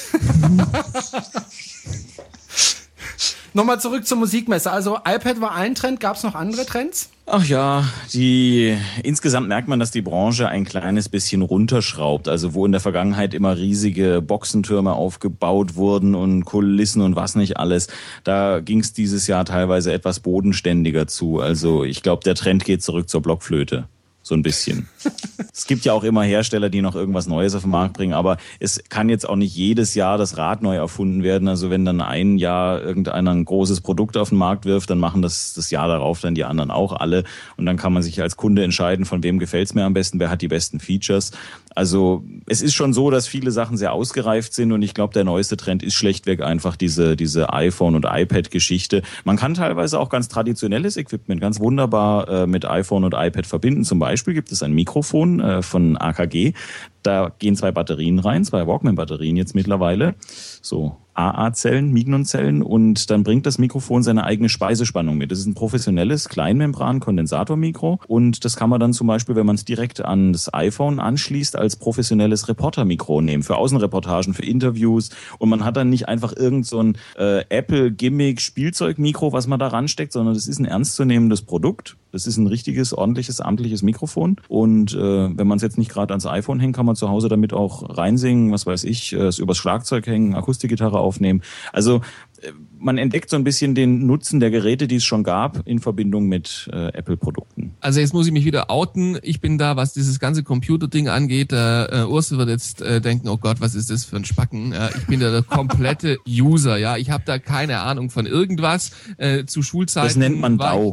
Nochmal zurück zur Musikmesse. Also iPad war ein Trend, gab es noch andere Trends? Ach ja, insgesamt merkt man, dass die Branche ein kleines bisschen runterschraubt. Also wo in der Vergangenheit immer riesige Boxentürme aufgebaut wurden und Kulissen und was nicht alles, da ging es dieses Jahr teilweise etwas bodenständiger zu. Also ich glaube, der Trend geht zurück zur Blockflöte. So ein bisschen. Es gibt ja auch immer Hersteller, die noch irgendwas Neues auf den Markt bringen, aber es kann jetzt auch nicht jedes Jahr das Rad neu erfunden werden. Also wenn dann ein Jahr irgendeiner ein großes Produkt auf den Markt wirft, dann machen das Jahr darauf dann die anderen auch alle. Und dann kann man sich als Kunde entscheiden, von wem gefällt's mir am besten, wer hat die besten Features. Also es ist schon so, dass viele Sachen sehr ausgereift sind und ich glaube, der neueste Trend ist schlechtweg einfach diese iPhone- und iPad-Geschichte. Man kann teilweise auch ganz traditionelles Equipment ganz wunderbar mit iPhone und iPad verbinden. Zum Beispiel gibt es ein Mikrofon von AKG. Da gehen 2 Batterien rein, 2 Walkman-Batterien jetzt mittlerweile. So AA-Zellen, Mignon-Zellen, und dann bringt das Mikrofon seine eigene Speisespannung mit. Das ist ein professionelles Kleinmembran-Kondensatormikro und das kann man dann zum Beispiel, wenn man es direkt an das iPhone anschließt, als professionelles Reporter-Mikro nehmen, für Außenreportagen, für Interviews, und man hat dann nicht einfach irgend so ein Apple-Gimmick-Spielzeugmikro, was man da ransteckt, sondern das ist ein ernstzunehmendes Produkt. Das ist ein richtiges, ordentliches, amtliches Mikrofon. Und wenn man es jetzt nicht gerade ans iPhone hängt, kann man zu Hause damit auch reinsingen, was weiß ich, es übers Schlagzeug hängen, Akustikgitarre aufnehmen. Also man entdeckt so ein bisschen den Nutzen der Geräte, die es schon gab, in Verbindung mit Apple-Produkten. Also jetzt muss ich mich wieder outen. Ich bin da, was dieses ganze Computerding angeht, Urs wird jetzt denken, oh Gott, was ist das für ein Spacken? Ich bin da der komplette User, ja. Ich habe da keine Ahnung von irgendwas. Zu Schulzeiten. Das nennt man DAO.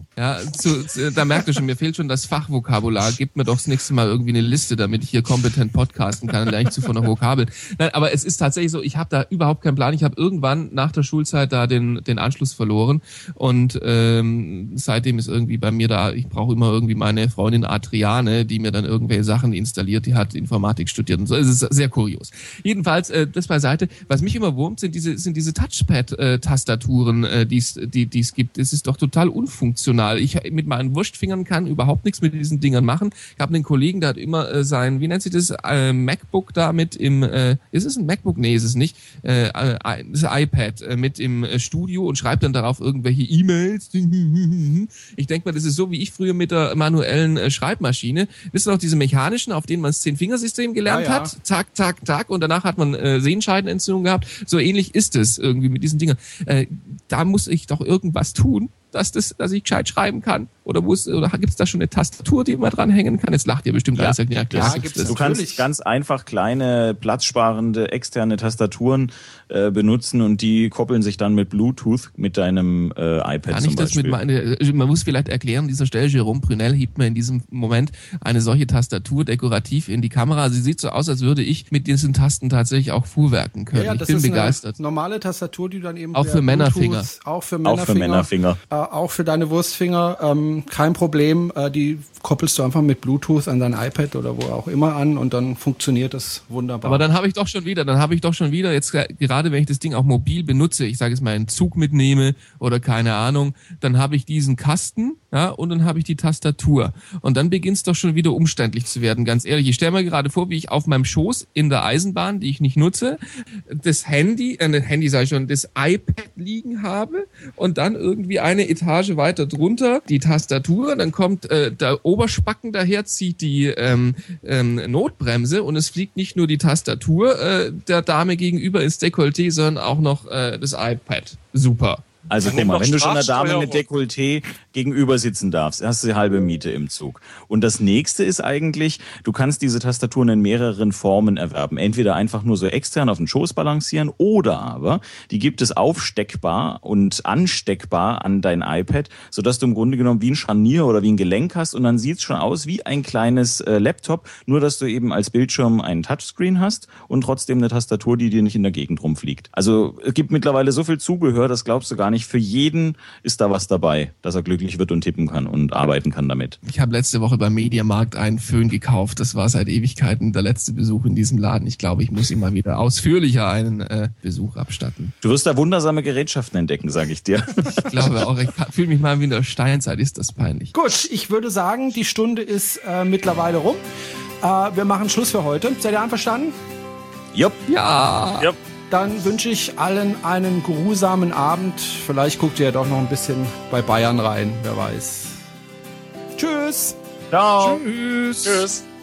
Da merkt ihr schon, mir fehlt schon das Fachvokabular. Gebt mir doch das nächste Mal irgendwie eine Liste, damit ich hier kompetent podcasten kann. Dann lerne ich zuvor noch Vokabeln. Nein, aber es ist tatsächlich so, ich habe da überhaupt keinen Plan. Ich habe irgendwann nach der Schulzeit da den Anschluss verloren und seitdem ist irgendwie bei mir da, ich brauche immer irgendwie meine Freundin Adriane, die mir dann irgendwelche Sachen installiert, die hat Informatik studiert und so. Es ist sehr kurios. Jedenfalls, das beiseite. Was mich immer wurmt, sind diese Touchpad-Tastaturen, die es gibt. Es ist doch total unfunktional. Ich mit meinen Wurstfingern kann überhaupt nichts mit diesen Dingern machen. Ich habe einen Kollegen, der hat immer sein, wie nennt sich das, MacBook da mit im, ist es ein MacBook? Nee, ist es nicht. Das iPad mit im Studio und schreibt dann darauf irgendwelche E-Mails. Ich denke mal, das ist so, wie ich früher mit der manuellen Schreibmaschine. Wisst ihr noch, diese mechanischen, auf denen man das 10-Fingersystem gelernt hat? Zack, zack, zack. Und danach hat man Sehenscheidenentzündung gehabt. So ähnlich ist es irgendwie mit diesen Dingern. Da muss ich doch irgendwas tun, dass ich gescheit schreiben kann. Oder gibt es da schon eine Tastatur, die man dranhängen kann? Jetzt lacht ihr bestimmt alles. Ja, klar, gibt's das. Du kannst ganz einfach kleine, platzsparende, externe Tastaturen benutzen und die koppeln sich dann mit Bluetooth mit deinem iPad kann ich zum Beispiel. Man muss vielleicht erklären, an dieser Stelle, Jérôme Brunel hebt mir in diesem Moment eine solche Tastatur dekorativ in die Kamera. Sie sieht so aus, als würde ich mit diesen Tasten tatsächlich auch fuhrwerken können. Ich bin begeistert. Eine normale Tastatur, die dann eben auch für Männerfinger. Auch für Männerfinger. Auch für deine Wurstfinger, kein Problem. Die koppelst du einfach mit Bluetooth an dein iPad oder wo auch immer an und dann funktioniert das wunderbar. Aber dann habe ich doch schon wieder, jetzt gerade wenn ich das Ding auch mobil benutze, ich sage jetzt mal einen Zug mitnehme oder keine Ahnung, dann habe ich diesen Kasten, ja, und dann habe ich die Tastatur. Und dann beginnt es doch schon wieder umständlich zu werden, ganz ehrlich. Ich stelle mir gerade vor, wie ich auf meinem Schoß in der Eisenbahn, die ich nicht nutze, das das iPad liegen habe und dann irgendwie eine Etage weiter drunter die Tastatur, dann kommt der Oberspacken daher, zieht die Notbremse und es fliegt nicht nur die Tastatur der Dame gegenüber ins Dekolleté, sondern auch noch das iPad. Super. Also guck mal, wenn du schon einer Dame mit Dekolleté gegenüber sitzen darfst, hast du die halbe Miete im Zug. Und das nächste ist eigentlich, du kannst diese Tastaturen in mehreren Formen erwerben. Entweder einfach nur so extern auf den Schoß balancieren oder aber die gibt es aufsteckbar und ansteckbar an dein iPad, sodass du im Grunde genommen wie ein Scharnier oder wie ein Gelenk hast und dann sieht es schon aus wie ein kleines Laptop, nur dass du eben als Bildschirm einen Touchscreen hast und trotzdem eine Tastatur, die dir nicht in der Gegend rumfliegt. Also es gibt mittlerweile so viel Zubehör, das glaubst du gar nicht. Für jeden ist da was dabei, dass er glücklich wird und tippen kann und arbeiten kann damit. Ich habe letzte Woche beim Mediamarkt einen Föhn gekauft. Das war seit Ewigkeiten der letzte Besuch in diesem Laden. Ich glaube, ich muss ihm mal wieder ausführlicher einen Besuch abstatten. Du wirst da wundersame Gerätschaften entdecken, sage ich dir. Ich glaube auch, ich fühle mich mal wie in der Steinzeit. Ist das peinlich. Gut, ich würde sagen, die Stunde ist mittlerweile rum. Wir machen Schluss für heute. Seid ihr einverstanden? Jupp. Ja. Jupp. Dann wünsche ich allen einen geruhsamen Abend. Vielleicht guckt ihr ja doch noch ein bisschen bei Bayern rein, wer weiß. Tschüss. Ciao. Tschüss. Tschüss.